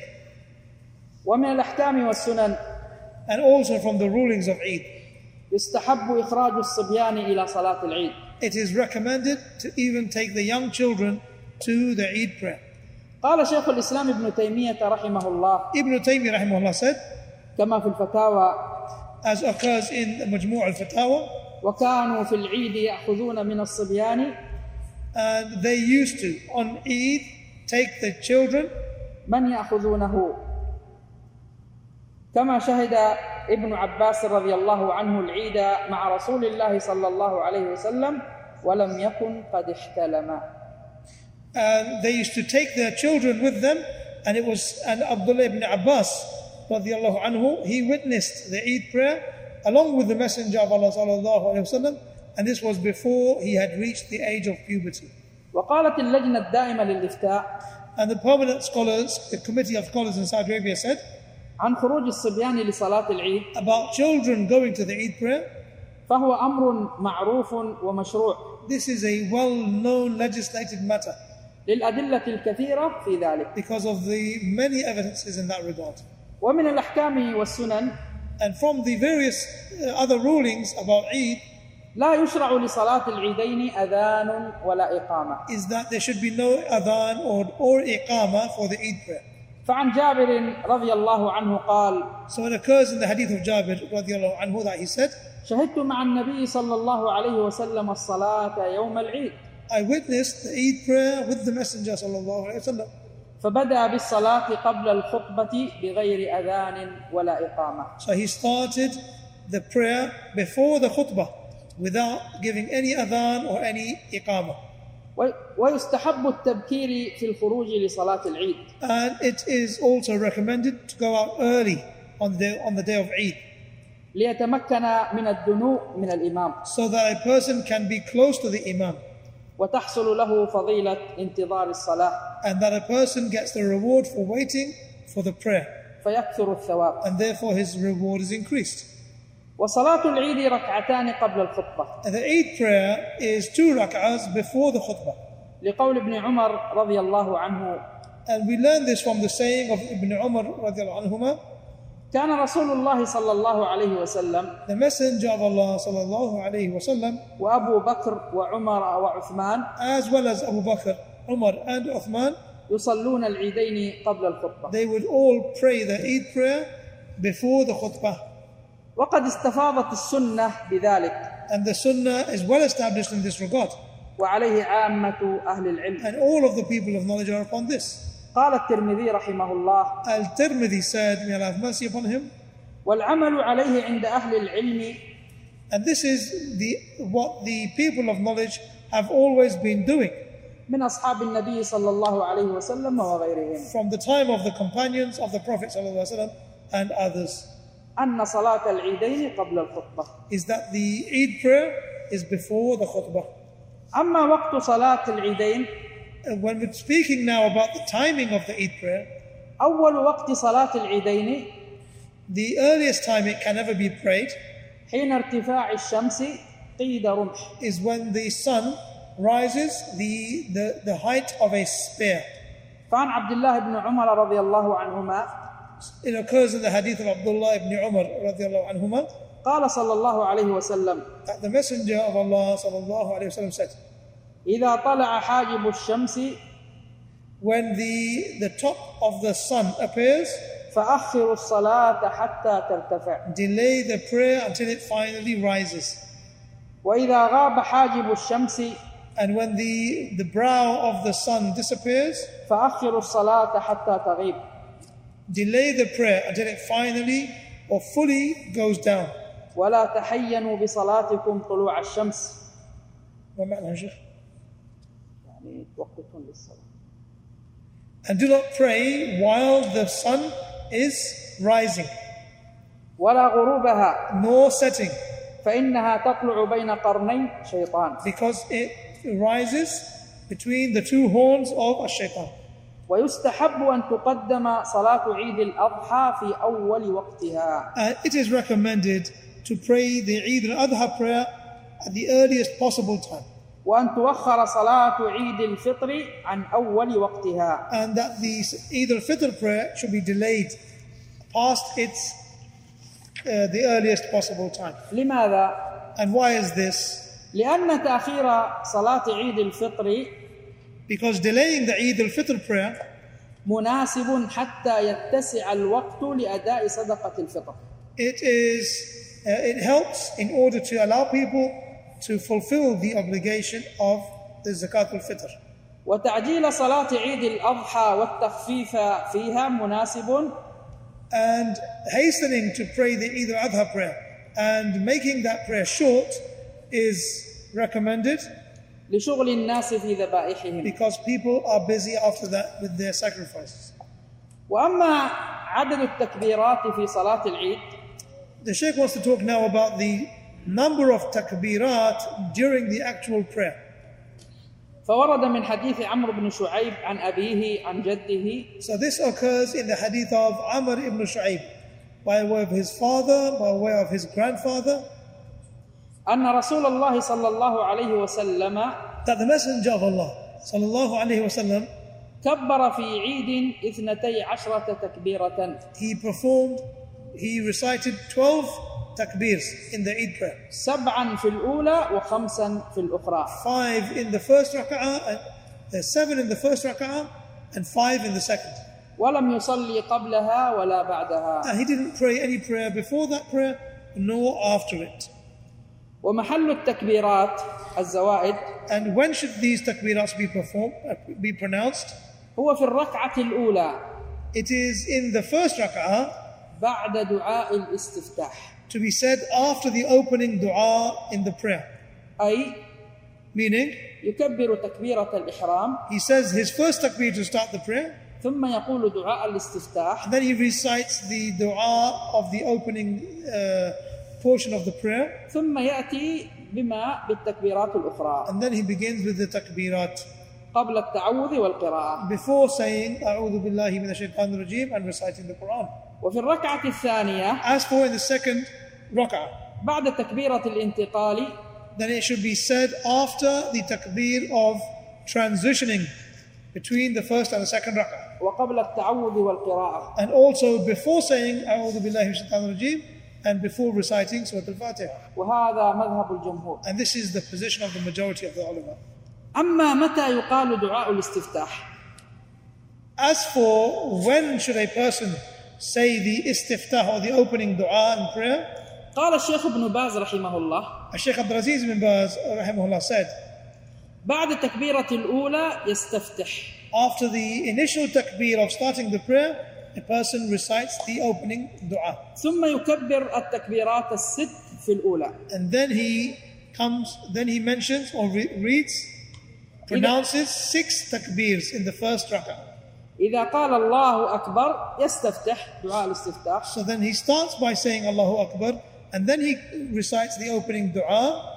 S2: ومن الأحكام والسنن.
S3: And also from the rulings of Eid,
S2: يستحب إخراج الصبيان إلى صلاة العيد.
S3: it is recommended to even take the young children to the Eid prayer.
S2: قال شيخ الإسلام ابن تيمية رحمه الله
S3: Ibn Taymiyyah rahimahullah said,
S2: كما في الفتاوى
S3: as occurs in Majmu' al-Fatawa,
S2: وكانوا في العيد يأخذون من الصبيان
S3: and they used to on Eid take the children
S2: من يأخذونه؟ كما شهد ابن عباس رضي الله عنه العيد مع رسول الله صلى الله عليه وسلم ولم يكن قد احتلم.
S3: And they used to take their children with them, and it was, and Abdullah ibn Abbas radiallahu anhu, he witnessed the Eid prayer along with the Messenger of Allah sallallahu alayhi wasallam, and this was before he had reached the age of puberty.
S2: وقالت اللجنة الدائمة للإفتاء,
S3: And the permanent scholars, the committee of scholars in Saudi Arabia said,
S2: عن خروج الصبيان لصلاة العيد
S3: about children going to the Eid prayer,
S2: فهو أمر معروف ومشروع
S3: this is a well-known legislated matter
S2: للأدلة الكثيرة في ذلك.
S3: because of the many evidences in that regard.
S2: ومن الأحكام والسنن
S3: And from the various uh, other rulings about Eid
S2: لا يشرع لصلاة العيدين أذان ولا إقامة.
S3: is that there should be no adhan or, or iqama for the Eid prayer.
S2: فعن جابر رضي الله عنه قال
S3: So it occurs in the hadith of Jabir radiallahu anhu that he said,
S2: شهدت مع النبي صلى الله عليه وسلم الصلاة يوم العيد
S3: I witnessed the Eid prayer with the Messenger sallallahu alayhi wa sallam.
S2: فبدأ بالصلاة قبل الخطبة بغير أذان ولا إقامة.
S3: So he started the prayer before the khutbah without giving any adhan or any iqamah.
S2: ويستحب التبكير في الخروج لصلاة العيد.
S3: And it is also recommended to go out early on the day, on the day of Eid,
S2: ليتمكن من الدنو من الإمام
S3: so that a person can be close to the Imam,
S2: وتحصل له فضيلة انتظار الصلاة
S3: and that a person gets the reward for waiting for the prayer,
S2: فيكثر الثواب.
S3: and therefore his reward is increased.
S2: وصلاة العيد ركعتان قبل الخطبة
S3: And the Eid prayer is two rak'ahs before the khutbah.
S2: لقول ابن عمر رضي الله عنه
S3: And we learn this from the saying of Ibn Umar radiallahu anhuma,
S2: كان رسول الله صلى الله عليه وسلم
S3: the Messenger of Allah sallallahu alayhi wa sallam,
S2: وأبو بكر وعمر وعثمان
S3: as well as Abu Bakr, Umar and Uthman,
S2: يصلون العيدين قبل الخطبة.
S3: they would all pray the Eid prayer before the khutbah.
S2: وقد استفاضت السنة بذلك
S3: And the sunnah is well established in this regard.
S2: وعليه عامة أهل العلم.
S3: And all of the people of knowledge are upon this.
S2: قال الترمذي رحمه الله
S3: Al-Tirmidhi said, may Allah have mercy upon him,
S2: والعمل عليه عند أهل العلم
S3: and this is the what the people of knowledge have always been doing
S2: من أصحاب النبي صلى الله عليه وسلم وغيرهم
S3: from the time of the companions of the Prophet sallallahu alaihi wasallam and others,
S2: أن صلاة العيدين قبل الخطبة.
S3: is that the Eid prayer is before the khutbah.
S2: أما وقت صلاة العيدين
S3: And when we're speaking now about the timing of the Eid prayer,
S2: أول وقت صلاة العيدين
S3: the earliest time it can ever be prayed
S2: حين ارتفاع الشمس قيد رمح
S3: is when the sun rises the, the, the height of a spear.
S2: فعن عبد الله بن عمر رضي الله عنهما
S3: It occurs in the hadith of Abdullah ibn Umar radiallahu anhuma,
S2: قال صلى الله عليه وسلم
S3: that the Messenger of Allah sallallahu alayhi wa sallam said,
S2: إذا طلع حاجب الشمس
S3: when the, the top of the sun appears,
S2: فأخر الصلاة حتى ترتفع
S3: delay the prayer until it finally rises.
S2: وإذا غاب حاجب الشمس
S3: And when the, the brow of the sun disappears,
S2: فأخر الصلاة حتى تغيب
S3: delay the prayer until it finally or fully goes down.
S2: ولا تحينوا بصلاتكم طلوع الشمس
S3: ما معنى يا شيخ؟
S2: يعني توقفون للصلاة.
S3: And do not pray while the sun is rising,
S2: ولا غروبها
S3: nor setting,
S2: فإنها تطلع بين قرني شيطان
S3: because it rises between the two horns of a shaitan.
S2: ويستحب أن تقدم صلاة عيد الأضحى في أول وقتها.
S3: And it is recommended to pray the Eid al-Adha prayer at the earliest possible time,
S2: وأن تؤخر صلاة عيد الفطر عن أول وقتها.
S3: and that the Eid al-Fitr prayer should be delayed past its uh, the earliest possible time.
S2: لماذا؟
S3: And why is this?
S2: لأن تأخير صلاة عيد الفطر
S3: Because delaying the Eid al-Fitr prayer
S2: مناسب حتى يتسع الوقت لأداء صدقة الفطر.
S3: it is uh, it helps in order to allow people to fulfill the obligation of the Zakat al-Fitr.
S2: وتعجيل صلاة عيد الأضحى والتخفيف فيها مناسب.
S3: And hastening to pray the Eid al-Adha prayer and making that prayer short is recommended
S2: لشغل الناس في ذبائحهم.
S3: because people are busy after that with their sacrifices.
S2: وأما عدد التكبيرات في صلاة العيد
S3: The Shaykh wants to talk now about the number of takbirat during the actual prayer.
S2: فورد من حديث عمرو بن شعيب عن أبيه عن جده.
S3: So this occurs in the hadith of Amr ibn Shu'ayb by way of his father, by way of his grandfather,
S2: أن رسول الله صلى الله عليه وسلم
S3: that the Messenger of Allah sallallahu alayhi wasallam,
S2: كبر في عيد اثنتي عشرة تكبيرة.
S3: he performed, he recited twelve takbirs in the Eid prayer.
S2: سبعا في الأولى وخمسا في الأخرى.
S3: Five in the first rak'ah, and uh, seven in the first rak'ah, and five in the second.
S2: ولم يصلي قبلها ولا بعدها.
S3: And he didn't pray any prayer before that prayer, nor after it.
S2: ومحل التكبيرات الزوائد.
S3: And when should these takbirats be performed, uh, be pronounced?
S2: هو في الركعة الأولى.
S3: It is in the first rak'ah,
S2: بعد دعاء الاستفتاح.
S3: to be said after the opening dua in the prayer.
S2: أي
S3: Meaning,
S2: يكبر تكبيرة الإحرام.
S3: he says his first takbir to start the prayer,
S2: ثم يقول دعاء الاستفتاح.
S3: and then he recites the dua of the opening uh, portion of the prayer,
S2: ثم يأتي بما بالتكبيرات الأخرى
S3: and then he begins with the takbirat
S2: قبل التعوذ والقراءة.
S3: before saying أعوذ بالله من الشيطان الرجيم and reciting the Quran.
S2: وفي الركعة الثانية
S3: As for in the second rak'ah,
S2: بعد تكبيرة الانتقال
S3: then it should be said after the takbir of transitioning between the first and the second rak'ah,
S2: وقبل التعوذ والقراءة.
S3: and also before saying أعوذ بالله من الشيطان الرجيم and before reciting Surah Al-Fatiha.
S2: وهذا مذهب الجمهور.
S3: And this is the position of the majority of the ulama.
S2: أما متى يقال دعاء الاستفتاح؟
S3: As for when should a person say the istiftah or the opening dua in prayer,
S2: قال الشيخ ابن باز رحمه الله
S3: Shaykh Abdul Aziz bin Baz rahimahullah said,
S2: بعد تكبيرة الأولى يستفتح.
S3: after the initial takbir of starting the prayer, a person recites the opening dua.
S2: ثم يكبر التكبيرات الست في الأولى.
S3: And then he comes, then he mentions or re- reads, pronounces six takbirs in the first rak'ah.
S2: إذا قال الله أكبر يستفتح دعاء الاستفتاح.
S3: So then he starts by saying Allahu Akbar, and then he recites the opening dua,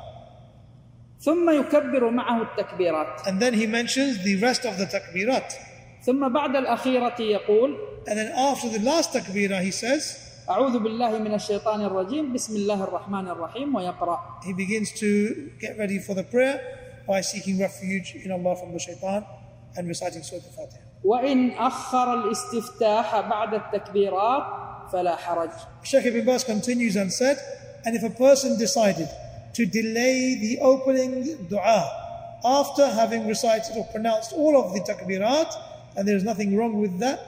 S2: ثم يكبر معه التكبيرات.
S3: and then he mentions the rest of the takbirat.
S2: ثم بعد الأخيرة يقول
S3: And then after the last takbirah he says,
S2: أعوذ بالله من الشيطان الرجيم بسم الله الرحمن الرحيم ويقرأ.
S3: he begins to get ready for the prayer by seeking refuge in Allah from the shaitan and reciting Surah Al-Fatiha.
S2: وإن أخر الاستفتاح بعد التكبيرات فلا حرج.
S3: Shaykh Ibn Baz continues and said, and if a person decided to delay the opening dua after having recited or pronounced all of the takbirat, and there is nothing wrong with that,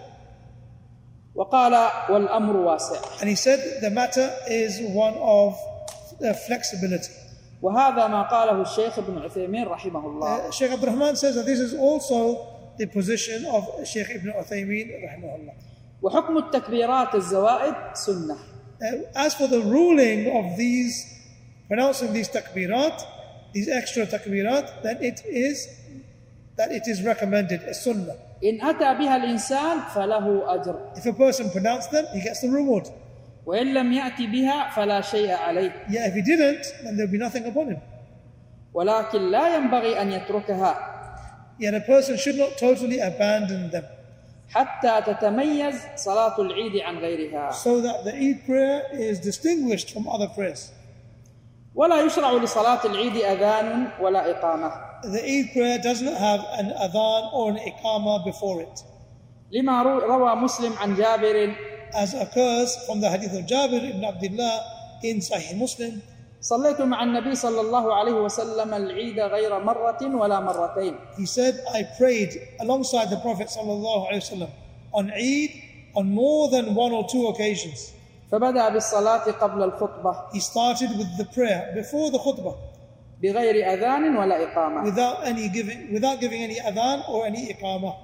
S2: وقال والأمر واسع.
S3: and he said the matter is one of uh, flexibility.
S2: وهذا ما قاله الشيخ ابن عثيمين رحمه الله.
S3: Uh, Shaykh Abdul Rahman says that this is also the position of Shaykh Ibn Uthaymeen rahimahullah.
S2: وحكم التكبيرات الزوائد سنة.
S3: Uh, as for the ruling of these, pronouncing these takbirat, these extra takbirat, then it is that it is recommended as sunnah.
S2: إن أتى بها الإنسان فله أجر.
S3: If a person pronounced them, he gets the reward.
S2: وإن لم يأتي بها فلا شيء عليه.
S3: Yeah, if he didn't, then there will be nothing upon him.
S2: ولكن لا ينبغي أن يتركها
S3: Yet a person should not totally abandon them,
S2: حتى تتميز صلاة العيد عن غيرها.
S3: so that the Eid prayer is distinguished from other prayers.
S2: ولا يشرع لصلاة العيد أذان ولا إقامة.
S3: The Eid prayer does not have an adhan or an iqama before it,
S2: لما روى مسلم عن جابر
S3: as occurs from the hadith of Jabir ibn Abdullah in Sahih Muslim.
S2: صليت مع النبي صلى الله عليه وسلم العيد غير مرة ولا مرتين.
S3: He said, I prayed alongside the Prophet sallallahu alaihi wasallam on Eid on more than one or two occasions.
S2: فبدأ بالصلاة قبل الخطبة.
S3: He started with the prayer before the khutbah.
S2: بغير أذان ولا إقامة.
S3: without any giving, without giving any adhan or any iqamah.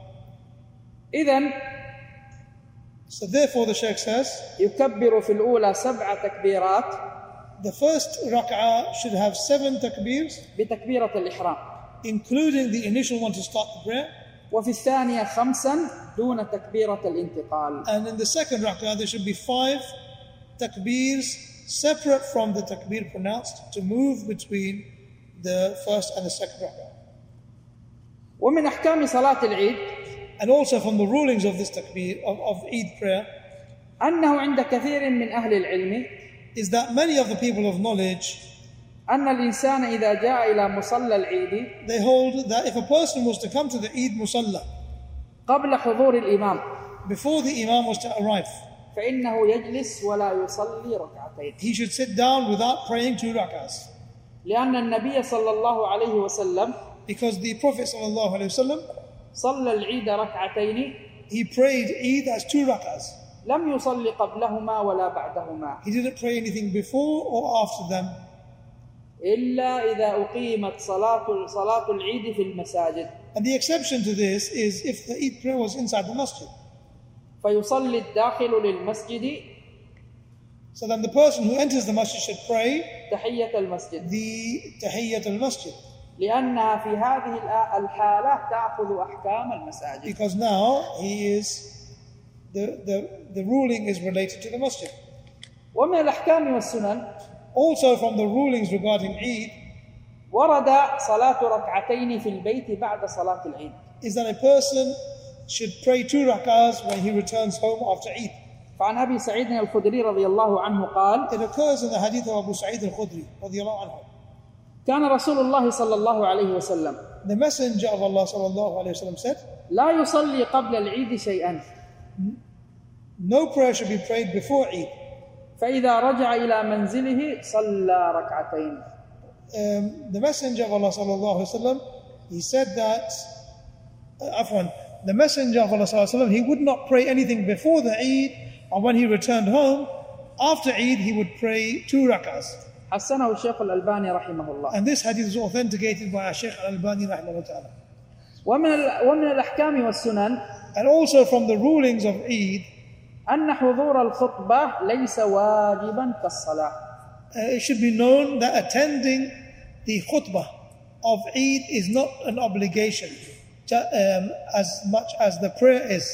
S2: إذن
S3: So therefore the Shaykh says,
S2: يكبر في الأولى سبع تكبيرات
S3: the first rak'ah should have seven takbirs,
S2: بتكبيرة الإحرام،
S3: including the initial one to start the prayer.
S2: وفي الثانية خمسا دون تكبيرة الانتقال.
S3: And in the second rak'ah there should be five takbirs separate from the takbir pronounced to move between the first and the second rak'ah.
S2: ومن أحكام صلاة العيد
S3: And also from the rulings of this takbir, of, of Eid prayer,
S2: أنه عند كثير من أهل العلم
S3: is that many of the people of knowledge,
S2: أن الإنسان إذا جاء إلى مصلى العيد
S3: they hold that if a person was to come to the Eid Musalla
S2: قبل حضور الإمام
S3: before the Imam was to arrive,
S2: فإنه يجلس ولا يصلي ركعتين،
S3: he should sit down without praying two rak'ahs.
S2: لأن النبي صلى الله عليه وسلم
S3: Because the Prophet sallallahu alaihi wasallam,
S2: صلى العيد ركعتين
S3: he prayed Eid as two rak'ahs.
S2: لم يصلي قبلهما ولا بعدهما
S3: He didn't pray anything before or after them,
S2: إلا إذا أقيمت صلاة صلاة العيد في المساجد،
S3: and the exception to this is if the Eid prayer was inside the masjid.
S2: فيصلي الداخل للمسجد
S3: So then the person who enters the masjid should pray
S2: تحية المسجد،
S3: the tahiyyat al-masjid,
S2: لأنها في هذه الحالة تأخذ أحكام المساجد.
S3: because now he is the, the, the ruling is related to the masjid.
S2: ومن الأحكام والسنن
S3: Also from the rulings regarding Eid
S2: ورد صلاة ركعتين في البيت بعد صلاة العيد،
S3: is that a person should pray two rak'ahs when he returns home after Eid.
S2: فعن أبي سعيد الخدري رضي الله عنه قال
S3: It occurs in the hadith of Abu Sa'id al-Khudri radiyallahu anhu.
S2: كان رسول الله صلى الله عليه وسلم
S3: The messenger of Allah sallallahu alayhi wa sallam said,
S2: لا يصلي قبل العيد شيئا
S3: no prayer should be prayed before Eid.
S2: فإذا رجع إلى منزله صلى ركعتين.
S3: Um, the messenger of Allah sallallahu alayhi wa sallam, he said that, uh, afwan, the messenger of Allah sallallahu alayhi wa sallam, he would not pray anything before the Eid, and when he returned home, after Eid, he would pray two rak'ahs.
S2: حسنه الشيخ الألباني رحمه الله.
S3: And this hadith is authenticated by Shaykh al-Albani rahimahullah ta'ala.
S2: ومن ومن الأحكام والسنن
S3: And also from the rulings of Eid,
S2: أن حضور الخطبة ليس واجبا كالصلاة.
S3: uh, it should be known that attending the khutbah of Eid is not an obligation ju- um, as much as the prayer is.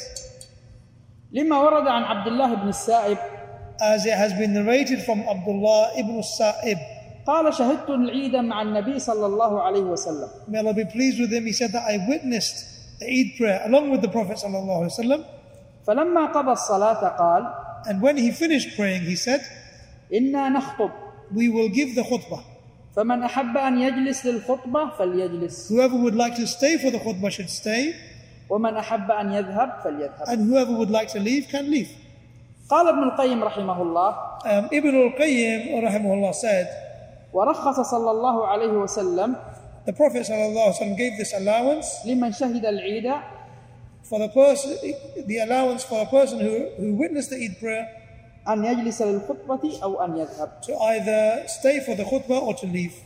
S2: لما ورد عن عبد الله بن السائب
S3: As it has been narrated from Abdullah ibn Sa'ib,
S2: قال شهدت العيد مع النبي صلى الله عليه وسلم
S3: may Allah be pleased with him, he said that I witnessed the Eid prayer along with the Prophet sallallahu alaihi wasallam,
S2: فلما قضى الصلاة قال
S3: and when he finished praying, he said,
S2: إنا نخطب
S3: we will give the khutbah.
S2: فمن أحب أن يجلس للخطبة فليجلس
S3: Whoever would like to stay for the khutbah should stay,
S2: ومن أحب أن يذهب فليذهب.
S3: and whoever would like to leave can leave.
S2: قال ابن القيم رحمه الله
S3: Um, Ibn al-Qayyim rahimahullah said,
S2: ورخص صلى الله عليه وسلم
S3: the Prophet sallallahu alaihi wasallam gave this allowance
S2: لمن شهد العيد
S3: for the person, the allowance for a person who, who witnessed the Eid prayer
S2: أن يجلس للخطبة أو أن يذهب.
S3: to either stay for the khutbah or to leave.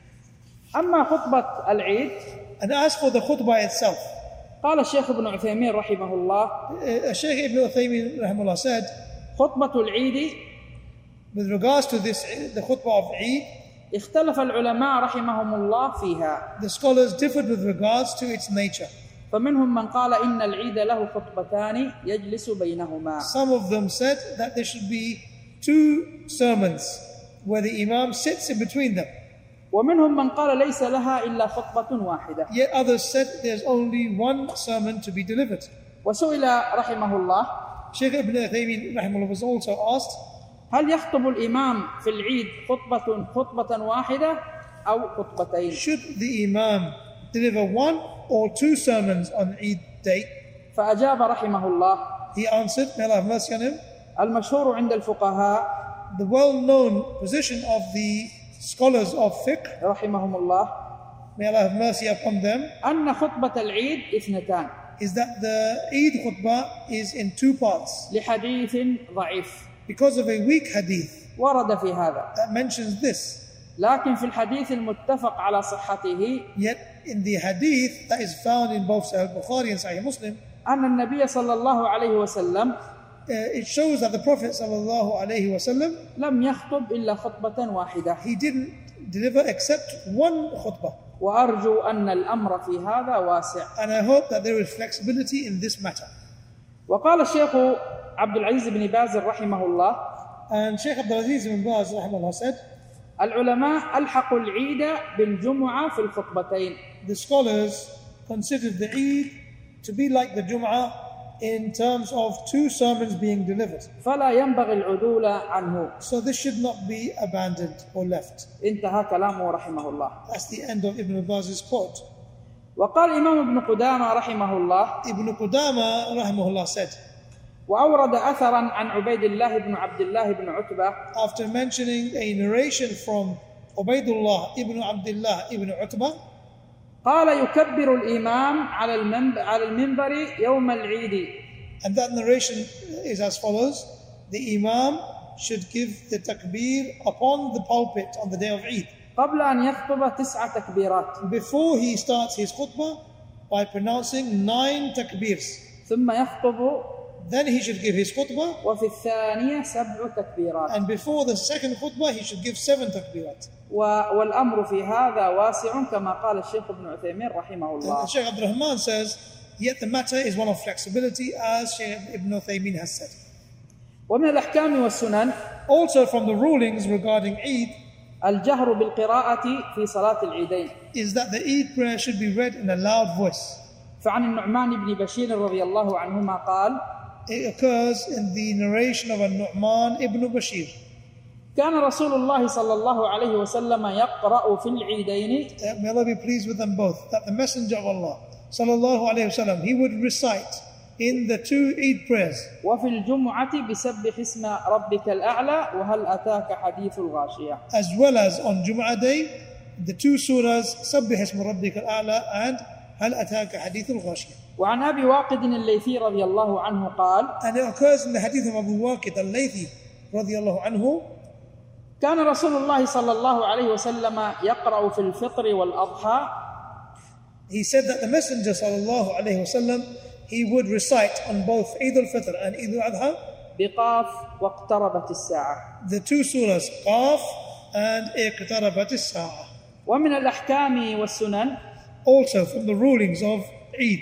S2: أما خطبة العيد
S3: And as for the khutbah itself,
S2: قال الشيخ ابن عثيمين رحمه الله
S3: uh, Shaykh Ibn Uthaymin rahimahullah said,
S2: خطبة العيد
S3: with regards to this, the khutbah of Eid,
S2: اختلف العلماء رحمهم الله فيها،
S3: the scholars differed with regards to its nature.
S2: فمنهم من قال إن العيد له خطبتان يجلس بينهما،
S3: Some of them said that there should be two sermons where the Imam sits in between them.
S2: ومنهم من قال ليس لها إلا خطبة واحدة.
S3: Yet others said there's only one sermon to be delivered.
S2: وسئل رحمه الله
S3: Shaykh Ibn Uthaymin rahimahullah was also asked,
S2: هل يخطب الإمام في العيد خطبة خطبة واحدة أو خطبتين؟
S3: should the Imam deliver one or two sermons on Eid day?
S2: فأجاب رحمه الله
S3: He answered, may Allah have mercy on him,
S2: المشهور عند الفقهاء
S3: the well-known position of the scholars of fiqh,
S2: رحمهم الله
S3: may Allah have mercy upon them,
S2: أن خطبة العيد اثنتان
S3: is that the Eid khutbah is in two parts
S2: لحديث ضعيف
S3: because of a weak hadith
S2: ورد في هذا.
S3: that mentions this.
S2: لكن في الحديث المتفق على صحته
S3: Yet in the hadith that is found in both Sahih Bukhari and Sahih Muslim,
S2: أن النبي صلى الله عليه وسلم
S3: uh, it shows that the Prophet sallallahu alaihi wasallam,
S2: لم يخطب إلا خطبة واحدة.
S3: he didn't deliver except one khutbah.
S2: وأرجو أن الأمر في هذا واسع.
S3: And I hope that there is flexibility in this matter.
S2: وقال الشيخ عبد العزيز بن باز رحمه الله
S3: And Shaykh Abdul Aziz ibn Baz rahimahullah said,
S2: العلماء ألحقوا العيد بالجمعة في الخطبتين.
S3: the scholars considered the Eid to be like the Jum'ah in terms of two sermons being delivered.
S2: فلا ينبغي العدول عنه.
S3: So this should not be abandoned or left.
S2: انتهى كلامه رحمه الله.
S3: That's the end of Ibn Baz's quote.
S2: وقال الإمام ابن قدامة رحمه الله
S3: Ibn Qudama rahimahullah said,
S2: وأورد أثرا عن عبيد الله بن عبد الله بن عتبة
S3: after mentioning a narration from Ubaydullah ibn Abdullah ibn Utbah,
S2: قال يكبر الإمام على المنبر, على المنبر يوم العيد.
S3: and that narration is as follows: the Imam should give the takbir upon the pulpit on the day of Eid,
S2: قبل أن يخطب تسع تكبيرات
S3: before he starts his khutbah by pronouncing nine takbirs.
S2: ثم يخطب
S3: Then he should give his khutbah,
S2: وفي الثانية سبع تكبيرات.
S3: and before the second khutbah he should give seven takbirat.
S2: والأمر في هذا واسع كما قال الشيخ ابن عثيمين رحمه الله.
S3: And Shaykh Abdul Rahman says, yet the matter is one of flexibility, as Shaykh Ibn Uthaymin has said.
S2: ومن الأحكام والسنن
S3: Also from the rulings regarding Eid
S2: الجهر بالقراءة في صلاة العيدين.
S3: is that the Eid prayer should be read in a loud voice.
S2: فعن النعمان بن بشير رضي الله عنهما قال
S3: It occurs in the narration of An-Nu'man ibn Bashir.
S2: كان رسول الله صلى الله عليه وسلم يقرأ في العيدين
S3: Uh, May Allah be pleased with them both, that the Messenger of Allah sallallahu alayhi wasallam, he would recite in the two Eid prayers,
S2: وفي الجمعة بسبح اسم ربك الأعلى وهل أتاك حديث الغاشية.
S3: as well as on Jum'ah day, the two surahs Sabbih isma rabbika al-a'la and Hal ataka hadith al-ghashiyah.
S2: وعن أبي واقد الليثي رضي الله عنه قال
S3: And it occurs in the hadith of Abu Waqid al-Laythi radiyallahu anhu,
S2: كان رسول الله صلى الله عليه وسلم يقرأ في الفطر والأضحى
S3: he said that the Messenger sallallahu alayhi wasallam, he would recite on both Eid al-Fitr and Eid al-Adha
S2: بقاف واقتربت الساعة.
S3: the two surahs Qaf and Iqtarabat as-Sa'ah.
S2: ومن الأحكام والسنن
S3: Also from the rulings of Eid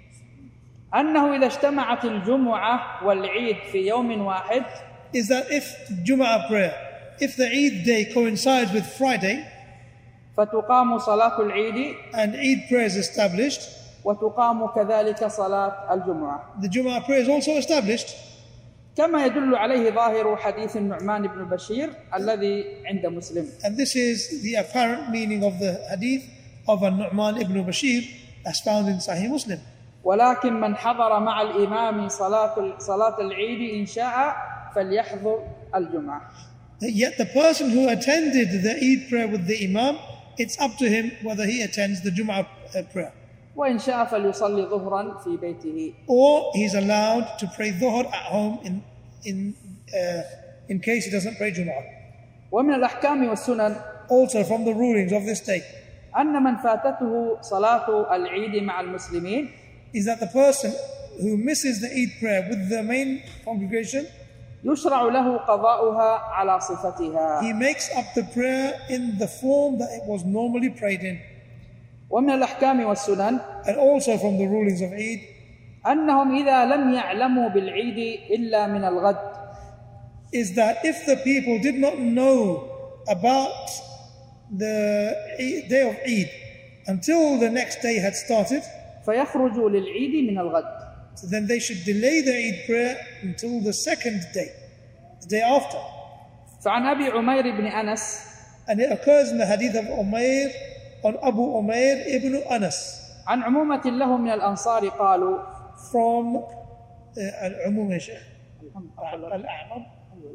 S2: أنه إذا اجتمعت الجمعة والعيد في يوم واحد
S3: is that if Jum'ah prayer, if the Eid day coincides with Friday
S2: فتقام صلاة العيد
S3: and Eid prayer is established,
S2: وتقام كذلك صلاة الجمعة
S3: the Jum'ah prayer is also established,
S2: كما يدل عليه ظاهر حديث النعمان بن بشير الذي عند مسلم.
S3: and this is the apparent meaning of the hadith of An-Nu'man ibn Bashir as found in Sahih Muslim.
S2: ولكن من حضر مع الإمام صلاة صلاة العيد إن شاء فليحضر الجمعة.
S3: Yet the person who attended the Eid prayer with the Imam, it's up to him whether he attends the Jum'ah prayer.
S2: وإن شاء فليصلي ظهرا في بيته.
S3: Or he's allowed to pray Dhuhr at home in, in, uh, in case he doesn't pray Jum'ah.
S2: ومن الأحكام والسنن
S3: Also from the rulings of this day
S2: أن من فاتته صلاة العيد مع المسلمين
S3: is that the person who misses the Eid prayer with the main congregation,
S2: يشرع له قضاؤها على صفتها.
S3: he makes up the prayer in the form that it was normally prayed in.
S2: ومن الأحكام والسنن
S3: And also from the rulings of Eid
S2: أنهم إذا لم يعلموا بالعيد إلا من الغد
S3: is that if the people did not know about the day of Eid until the next day had started,
S2: فيخرجوا للعيد من الغد.
S3: so then they should delay the Eid prayer until the second day, the day after.
S2: فعن أبي عمير بن أنس
S3: And it occurs in the hadith of Umayr on Abu Umayr ibn Anas
S2: عن عمومة له من الأنصار قالوا
S3: from uh, العموم يا شيخ الأعمام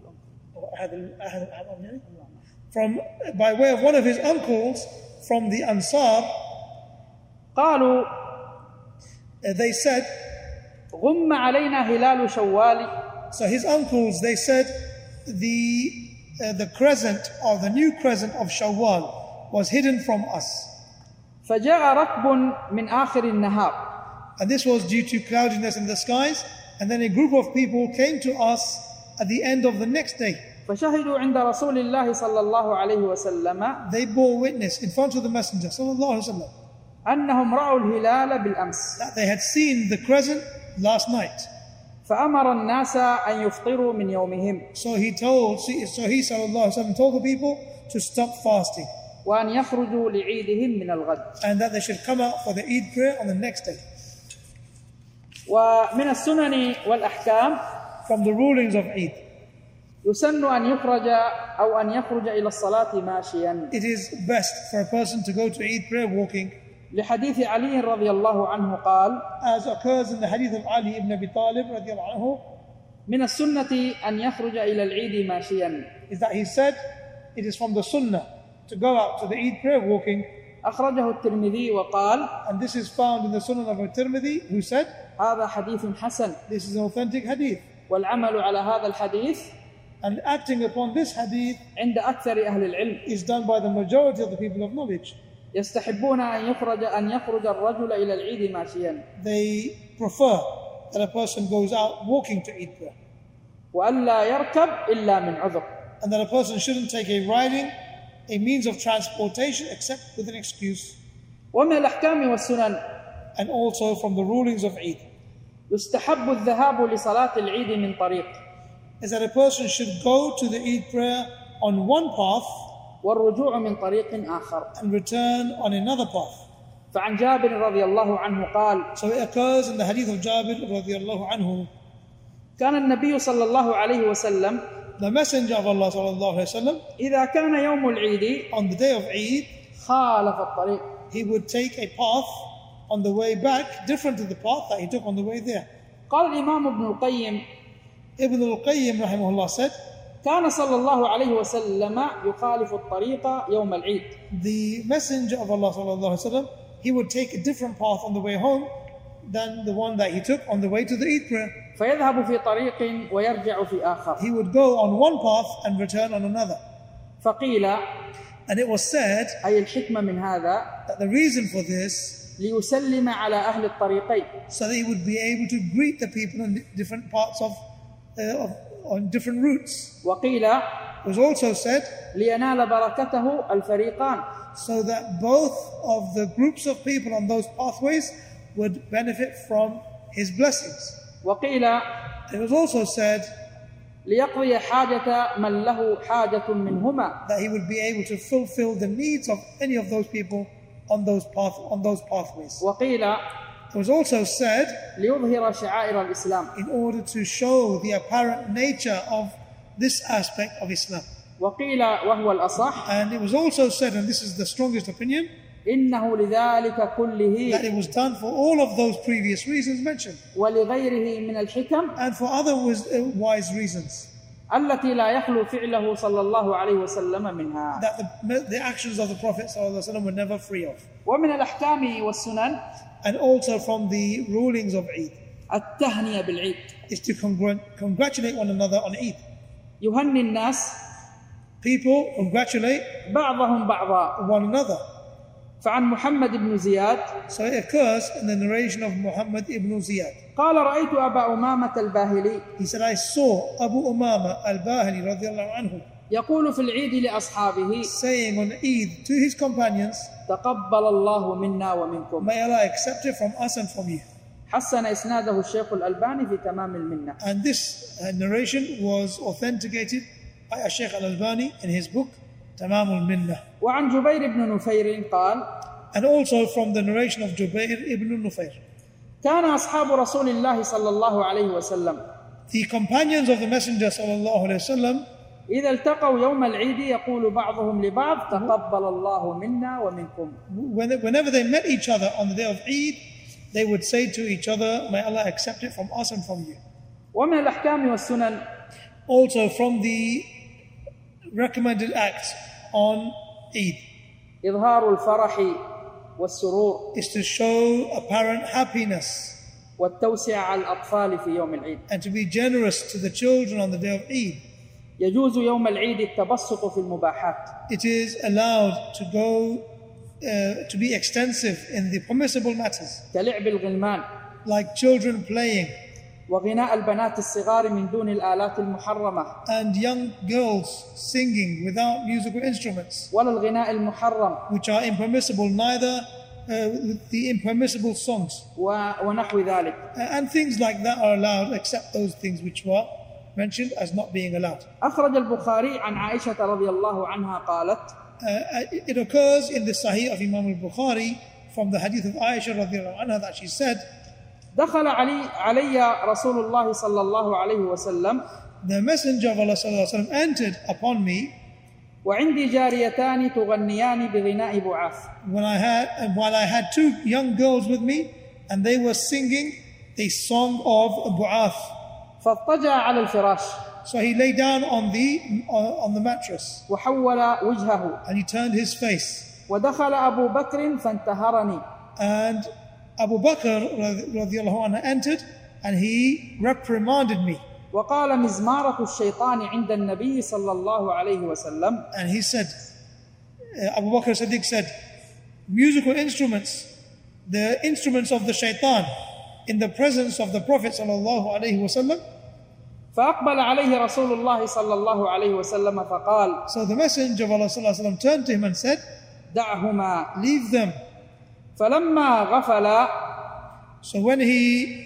S3: هذا أحد الأعمام يعني from by way of one of his uncles from the Ansar.
S2: قالوا
S3: uh, they said,
S2: غم علينا هلال شوال
S3: so his uncles, they said, the uh, the crescent or the new crescent of Shawwal was hidden from us.
S2: فجاء ركب من آخر النهار.
S3: And this was due to cloudiness in the skies. And then a group of people came to us at the end of the next day.
S2: فشهدوا عند رسول الله صلى الله عليه وسلم.
S3: They bore witness in front of the Messenger صلى الله عليه وسلم.
S2: أنهم رأوا الهلال بالأمس.
S3: That they had seen the crescent last night.
S2: فأمر الناس أن يفطروا من يومهم.
S3: So he told, so he صلى الله عليه وسلم told the people to stop fasting.
S2: وأن يخرجوا لعيدهم من الغد.
S3: And that they should come out for the Eid prayer on the next day.
S2: ومن السنن والأحكام.
S3: From the rulings of Eid.
S2: يسن أن يخرج أو أن يخرج إلى الصلاة ماشيا.
S3: It is best for a person to go to Eid prayer walking.
S2: لحديث علي رضي الله عنه قال.
S3: As occurs in the hadith of Ali ibn Abi Talib رضي الله عنه.
S2: من السنة أن يخرج إلى العيد ماشيا.
S3: Is that he said, it is from the sunnah to go out to the Eid prayer walking.
S2: أخرجه الترمذي وقال.
S3: And this is found in the Sunan of Tirmidhi, who said,
S2: هذا حديث حسن.
S3: This is an authentic hadith.
S2: والعمل على هذا الحديث.
S3: And acting upon this hadith
S2: عند أكثر أهل العلم.
S3: is done by the majority of the people of knowledge.
S2: يستحبون أن يخرج أن يخرج الرجل إلى العيد ماشيا.
S3: They prefer that a person goes out walking to Eid prayer.
S2: وألا يركب إلا من عذر.
S3: And that a person shouldn't take a riding, a means of transportation, except with an excuse.
S2: ومن الأحكام والسنن.
S3: And also from the rulings of Eid.
S2: يستحب الذهاب لصلاة العيد من طريق.
S3: Is that a person should go to the Eid prayer on one path.
S2: والرجوع من طريق آخر.
S3: And return on another path.
S2: فعن جابر رضي الله عنه قال.
S3: So it occurs in the hadith of Jabir رضي الله عنه.
S2: كان النبي صلى الله عليه وسلم.
S3: The messenger of Allah صلى الله عليه وسلم.
S2: إذا كان يوم العيد.
S3: On the day of Eid.
S2: خالف الطريق.
S3: He would take a path on the way back different to the path that he took on the way there.
S2: قال الإمام ابن القيم.
S3: Ibn al-Qayyim رحمه الله said.
S2: كان صلى الله عليه وسلم يخالف الطريق يوم العيد.
S3: The messenger of Allah صلى الله عليه وسلم, he would take a different path on the way home than the one that he took on the way to the Eid prayer.
S2: فيذهب في طريق ويرجع في آخر.
S3: He would go on one path and return on another.
S2: فقيل.
S3: And it was said.
S2: أي الحكمة من هذا.
S3: That the reason for this.
S2: ليسلم على أهل الطريقين.
S3: So that he would be able to greet the people in different parts of, uh, of on different routes.
S2: وقيل.
S3: It was also said.
S2: لينال بركته الفريقان.
S3: So that both of the groups of people on those pathways would benefit from his blessings.
S2: وقيل.
S3: It was also said.
S2: ليقضي حاجة من له حاجة منهما.
S3: That he would be able to fulfill the needs of any of those people on those path on those pathways.
S2: وقيل.
S3: It was also said.
S2: ليظهر شعائر الإسلام.
S3: In order to show the apparent nature of this aspect of Islam.
S2: وقيل وهو الأصح.
S3: And it was also said, and this is the strongest opinion.
S2: إنه لذلك كله.
S3: That it was done for all of those previous reasons mentioned.
S2: ولغيره من الحكم.
S3: And for other wise reasons.
S2: التي لا يخلو فعله صلى الله عليه وسلم منها.
S3: That the, the actions of the Prophet صلى الله عليه وسلم were never free of.
S2: ومن الأحكام والسنن.
S3: And also from the rulings of Eid.
S2: التهنئة بالعيد.
S3: Is to congr- congratulate one another on Eid.
S2: يهني الناس.
S3: People congratulate.
S2: بعضهم بعضا.
S3: One another.
S2: فعن محمد بن زياد.
S3: So it occurs in the narration of Muhammad ibn Ziyad.
S2: قال رأيت أبا أمامة الباهلي.
S3: He said, I saw Abu Umama al-Bahili رضي الله عنه.
S2: يقول في العيد لأصحابه.
S3: Saying on Eid to his companions.
S2: تقبل الله منا ومنكم.
S3: May Allah accept it from us and from you.
S2: حسن إسناده الشيخ الألباني في تمام المنة.
S3: And this uh, narration was authenticated by Shaykh Al-Albani in his book تمام المنة.
S2: وعن جبير بن نفير قال.
S3: And also from the narration of Jubair ibn Nufair.
S2: كان أصحاب رسول الله صلى الله عليه وسلم.
S3: The companions of the Messenger صلى الله عليه وسلم.
S2: إذا التقوا يوم العيد يقول بعضهم لبعض تقبل الله منا ومنكم.
S3: Whenever they met each other on the day of Eid, they would say to each other, may Allah accept it from us and from you.
S2: ومن الأحكام والسنن.
S3: Also from the recommended acts on Eid.
S2: إظهار الفرح والسرور.
S3: Is to show apparent happiness.
S2: والتوسع على الأطفال في يوم العيد.
S3: And to be generous to the children on the day of Eid.
S2: يجوز يوم العيد التبسط في المباحات.
S3: It is allowed to go uh, to be extensive in the permissible matters,
S2: كلعب الغلمان
S3: like children playing
S2: وغناء البنات الصغار من دون الآلات المحرمة
S3: and young girls singing without musical instruments,
S2: ولا الغناء المحرم
S3: which are impermissible, neither uh, with the impermissible songs.
S2: و- ونحو ذلك.
S3: And things like that are allowed, except those things which were mentioned as not being allowed.
S2: أخرج البخاري عن عائشة رضي الله عنها قالت:
S3: Uh, it occurs in the Sahih of Imam al-Bukhari from the hadith of Aisha radiallahu anha that she said,
S2: دخل علي علي رسول الله صلى الله عليه وسلم
S3: the Messenger of Allah sallallahu alaihi wasallam entered upon me
S2: وعندي جاريتان تغنيان بغناء بعاث.
S3: when I had, and while I had two young girls with me, and they were singing a song of Bu'ath.
S2: فاضطجع على الفراش
S3: So he lay down on the uh, on the mattress
S2: وحول وجهه
S3: and he turned his face.
S2: ودخل أبو بكر فانتهرني
S3: And Abu Bakr radiallahu anhu entered and he reprimanded me.
S2: وقال مزمارة الشيطان عند النبي صلى الله عليه وسلم.
S3: And he said, uh, Abu Bakr Siddiq said, musical instruments, the instruments of the shaitan in the presence of the Prophet sallallahu alaihi wasallam.
S2: فأقبل عليه رسول الله صلى الله عليه وسلم فقال:
S3: So the Messenger of Allah sallallahu alaihi wasallam turned to him and said,
S2: دعهما.
S3: leave them.
S2: فلما غفل
S3: So when he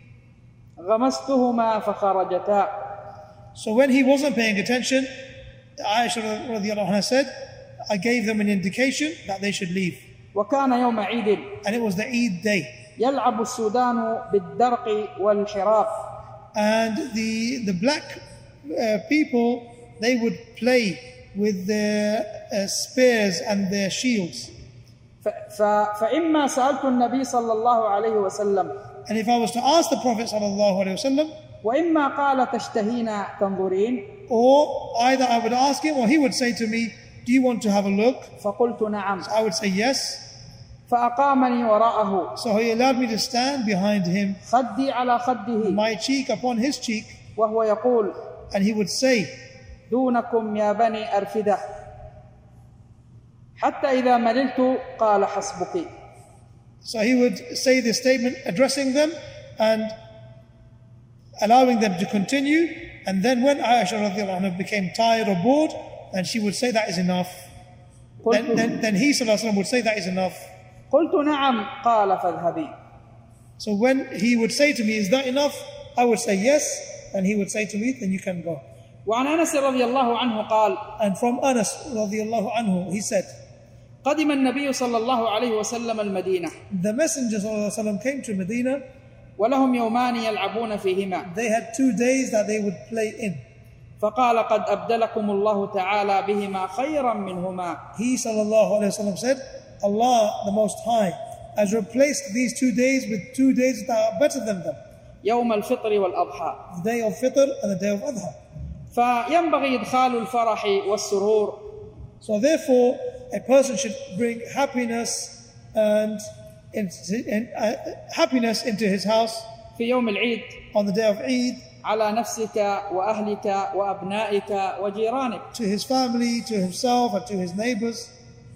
S2: غمستهما فخرجتا.
S3: so when he wasn't paying attention, Aisha radiallahu anha said, I gave them an indication that they should leave.
S2: وكان يوم عيد
S3: And it was the Eid day.
S2: يلعب السودان بالدرق والحراب.
S3: And the the black uh, people, they would play with their uh, spears and their shields.
S2: ف- ف- فإما سألت النبي صلى الله عليه وسلم
S3: And if I was to ask the Prophet sallallahu alaihi wasallam,
S2: وإما قال تشتهين تنظرين
S3: or either I would ask him or he would say to me, do you want to have a look?
S2: فقلت نعم.
S3: I would say yes.
S2: فأقامني وراءه
S3: So he allowed me to stand behind him,
S2: خدي على خده
S3: my cheek upon his cheek,
S2: وهو يقول:
S3: and he would say,
S2: دونكم يا بني أرفدة. حتى إذا مللت قال حسبك.
S3: so he would say this statement addressing them and allowing them to continue. And then when Aisha radiallahu anha became tired or bored, and she would say that is enough, then,
S2: قلت,
S3: then, then he sallallahu alaihi wasallam would say that is enough.
S2: قلت نعم. قال فاذهبي.
S3: So when he would say to me, is that enough? I would say yes, and he would say to me, then you can go.
S2: وعن أنس رضي الله عنه قال:
S3: And from Anas radiallahu anhu, he said,
S2: قدم النبي صلى الله عليه وسلم المدينة
S3: the Messenger sallallahu alaihi wasallam came to Medina.
S2: ولهم يومان يلعبون فيهما.
S3: They had two days that they would play in.
S2: فقال: قد أبدلكم الله تعالى بهما خيرا منهما.
S3: He sallallahu alaihi wasallam said, Allah the Most High has replaced these two days with two days that are better than them.
S2: يوم الفطر والأضحى.
S3: The day of Fitr and the day of Adha.
S2: فينبغي إدخال الفرح والسرور
S3: So therefore, a person should bring happiness and, and uh, happiness into his house
S2: في يوم العيد
S3: on the day of Eid,
S2: على نفسك وأهلك وأبنائك وجيرانك.
S3: to his family, to himself, and to his neighbors.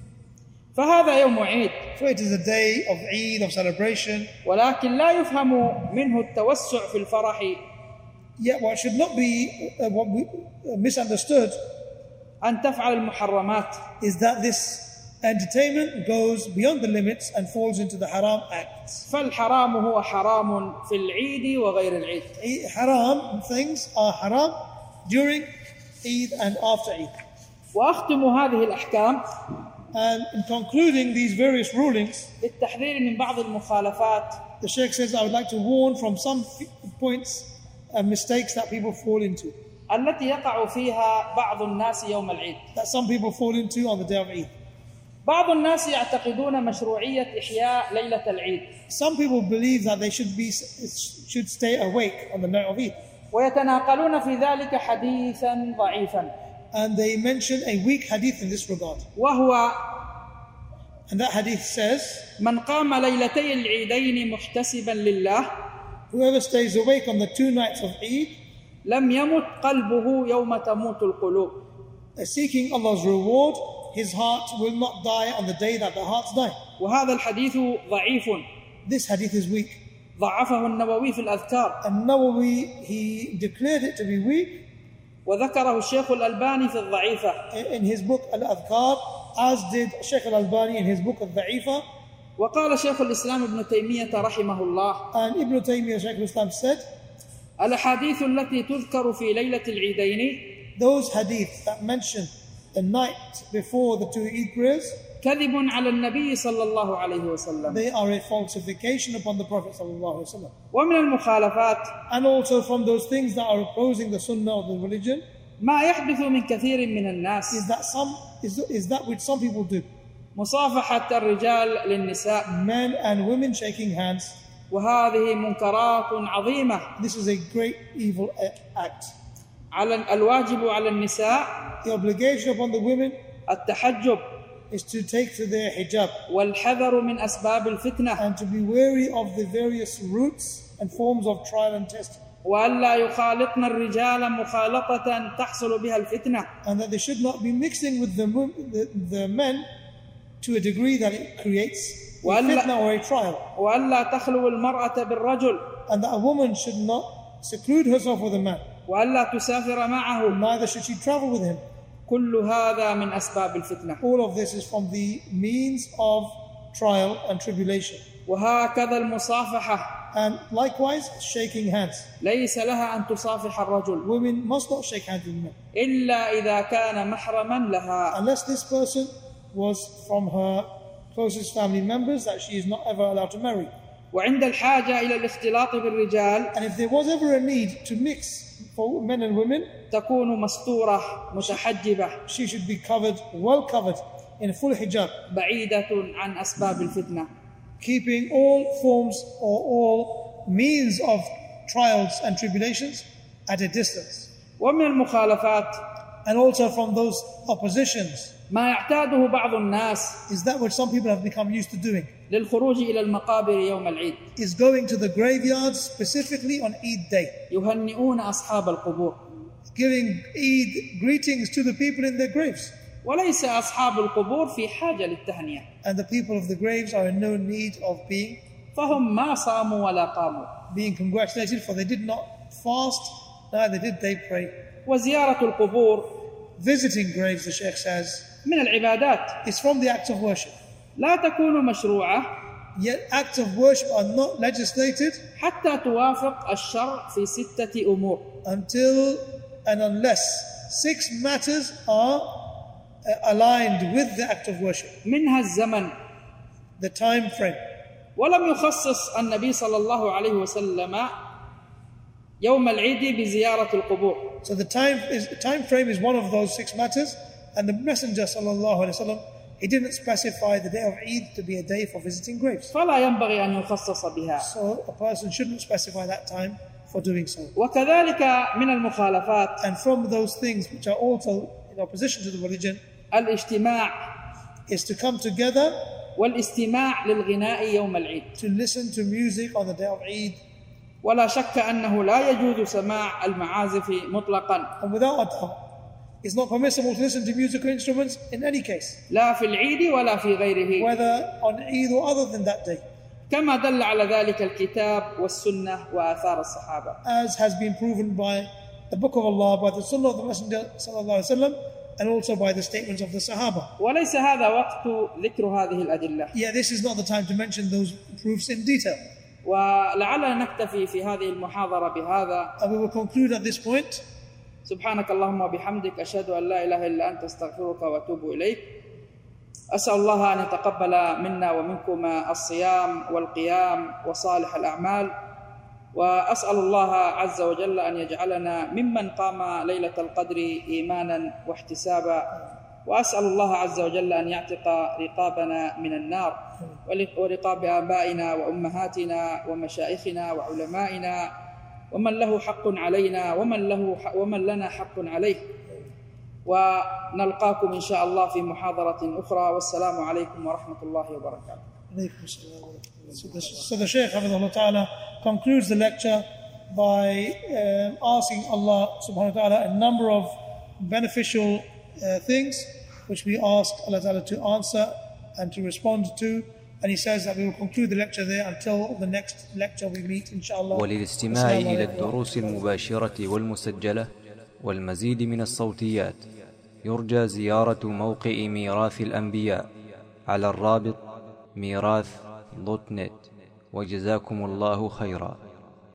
S2: فهذا يوم عيد.
S3: For it is a day of Eid, of celebration.
S2: ولكن لا يفهم منه التوسع في الفرح.
S3: Yet what should not be uh, what we, uh, misunderstood
S2: أن تفعل المحرمات.
S3: is that this entertainment goes beyond the limits and falls into the haram acts.
S2: فالحرام هو حرام في العيد وغير العيد.
S3: Haram things are haram during Eid and after Eid.
S2: وأختم هذه الأحكام
S3: And in concluding these various rulings,
S2: بالتحذير من بعض المخالفات
S3: the Sheikh says, I would like to warn from some points and mistakes that people fall into,
S2: التي يقع فيها بعض الناس يوم العيد.
S3: that some people fall into on the day of Eid.
S2: بعض الناس يعتقدون مشروعية إحياء ليلة العيد.
S3: Some people believe that they should be should stay awake on the night of Eid.
S2: ويتناقلون في ذلك حديثا ضعيفا.
S3: And they mention a weak hadith in this regard.
S2: وهو
S3: And that hadith says,
S2: من قام ليلتي العيدين محتسبا لله
S3: whoever stays awake on the two nights of Eid,
S2: لم يمت قلبه يوم تموت القلوب.
S3: Seeking Allah's reward, his heart will not die on the day that the hearts die.
S2: وهذا الحديث ضعيف.
S3: This hadith is weak.
S2: ضعفه النووي في الأذكار.
S3: النووي, he declared it to be weak.
S2: وذكره الشيخ الألباني في الضعيفة.
S3: In his book Al-Adhkar, as did Shaykh Al-Albani in his book Al-Dha'ifa.
S2: وقال شيخ الإسلام ابن تيمية رحمه الله.
S3: And Ibn Taymiyyah, Shaykh al-Islam, said,
S2: الأحاديث التي تذكر في ليلة العيدين,
S3: those hadith that mention the night before the two Eid prayers,
S2: كذب على النبي صلى الله عليه وسلم.
S3: they are a falsification upon the Prophet sallallahu alaihi wasallam.
S2: ومن المخالفات,
S3: and also from those things that are opposing the Sunnah of the religion,
S2: ما يحدث من كثير من الناس,
S3: is that some is, is that which some people do.
S2: مصافحة الرجال للنساء.
S3: Men and women shaking hands.
S2: وهذه منكرات عظيمة.
S3: This is a great evil act.
S2: على الواجب على النساء,
S3: the obligation upon the women,
S2: التحجب,
S3: is to take to their hijab,
S2: والحذر من أسباب الفتنة,
S3: and to be wary of the various routes and forms of trial and testing,
S2: وألا يخالطن الرجال مخالطة تحصل بها الفتنة,
S3: and that they should not be mixing with the, the, the men to a degree that it creates a fitna or a trial,
S2: وألا تخلو المرأة بالرجل,
S3: and that a woman should not seclude herself with a man,
S2: وألا تسافر معه,
S3: neither should she travel with him.
S2: كل هذا من أسباب الفتنة.
S3: All of this is from the means of trial and tribulation.
S2: وهكذا المصافحة,
S3: and likewise shaking hands.
S2: ليس لها أن تصافح الرجل,
S3: women must not shake hands with men,
S2: إلا إذا كان محرما لها,
S3: unless this person was from her closest family members that she is not ever allowed to marry.
S2: وعند الحاجة إلى الاختلاط بالرجال,
S3: and if there was ever a need to mix for men and women,
S2: تكون مستورة متحجبة,
S3: she should be covered, well covered, in a full hijab,
S2: بعيدة عن أسباب الفتنة,
S3: keeping all forms or all means of trials and tribulations at a distance.
S2: ومن المخالفات,
S3: and also from those oppositions,
S2: ما يعتاده بعض الناس,
S3: is that which some people have become used to doing,
S2: للخروج إلى المقابر يوم العيد,
S3: is going to the graveyards specifically on Eid day,
S2: يهنئون أصحاب القبور,
S3: giving Eid greetings to the people in their graves.
S2: وليس أصحاب القبور في حاجة للتهنئة,
S3: and the people of the graves are in no need of being
S2: فهم ما صاموا ولا قاموا,
S3: being congratulated, for they did not fast, neither did they pray.
S2: وزيارة القبور,
S3: visiting graves, the Shaykh says,
S2: من العبادات,
S3: is from the acts of worship.
S2: لا تكون مشروعة,
S3: yet acts of worship are not legislated
S2: حتى توافق الشرع في ستة أمور,
S3: until and unless six matters are aligned with the act of worship.
S2: منها الزمن,
S3: the time frame.
S2: ولم يخصص النبي صلى الله عليه وسلم يوم العيد بزيارة القبور.
S3: So the time is time frame is one of those six matters, and the Messenger sallallahu alaihi wasallam, he didn't specify the day of Eid to be a day for visiting graves.
S2: فلا ينبغي أن يخصص بها.
S3: So a person shouldn't specify that time for doing so.
S2: وكذلك من المخالفات,
S3: and from those things which are also in opposition to the religion,
S2: الاجتماع,
S3: is to come together,
S2: والاستماع للغناء يوم العيد,
S3: to listen to music on the day of Eid.
S2: ولا شك أنه لا يجوز سماع المعازف مطلقا,
S3: and without a doubt, it's not permissible to listen to musical instruments in any case,
S2: لا في العيد ولا في غيره,
S3: whether on Eid or other than that day,
S2: كما دل على ذلك الكتاب والسنة وآثار الصحابة,
S3: as has been proven by the Book of Allah, by the Sunnah of the Messenger sallallahu alaihi wasallam, and also by the statements of the Sahaba.
S2: وليس هذا وقت ذكر هذه الأدلة.
S3: Yeah, this is not the time to mention those proofs in detail.
S2: ولعلنا نكتفي في هذه المحاضرة بهذا.
S3: And we will conclude at this point.
S2: سبحانك اللهم وبحمدك أشهد أن لا إله إلا أنت أستغفرك وأتوب إليك. أسأل الله أن يتقبل منا ومنكم الصيام والقيام وصالح الأعمال، وأسأل الله عز وجل أن يجعلنا ممن قام ليلة القدر إيمانا واحتسابا، وأسأل الله عز وجل أن يعتق رقابنا من النار ورقاب آبائنا وأمهاتنا ومشايخنا وعلمائنا ومن له حق علينا ومن له ومن لنا حق عليه. ونلقاكم إن شاء الله في محاضرة أخرى، والسلام عليكم ورحمة الله وبركاته.
S3: So the, so the Shaykh Hafidhullah Ta'ala concludes the lecture by um, asking Allah subhanahu wa ta'ala a number of beneficial uh, things which we ask Allah ta'ala to answer and to respond to. And he says that we will conclude the lecture there until the next lecture we meet inshallah.
S1: وللاستماع إلى الدروس المباشرة والمسجلة والمزيد من الصوتيات يرجى زيارة موقع ميراث الأنبياء على الرابط ميراث دوت نت. وجزاكم الله خيرا.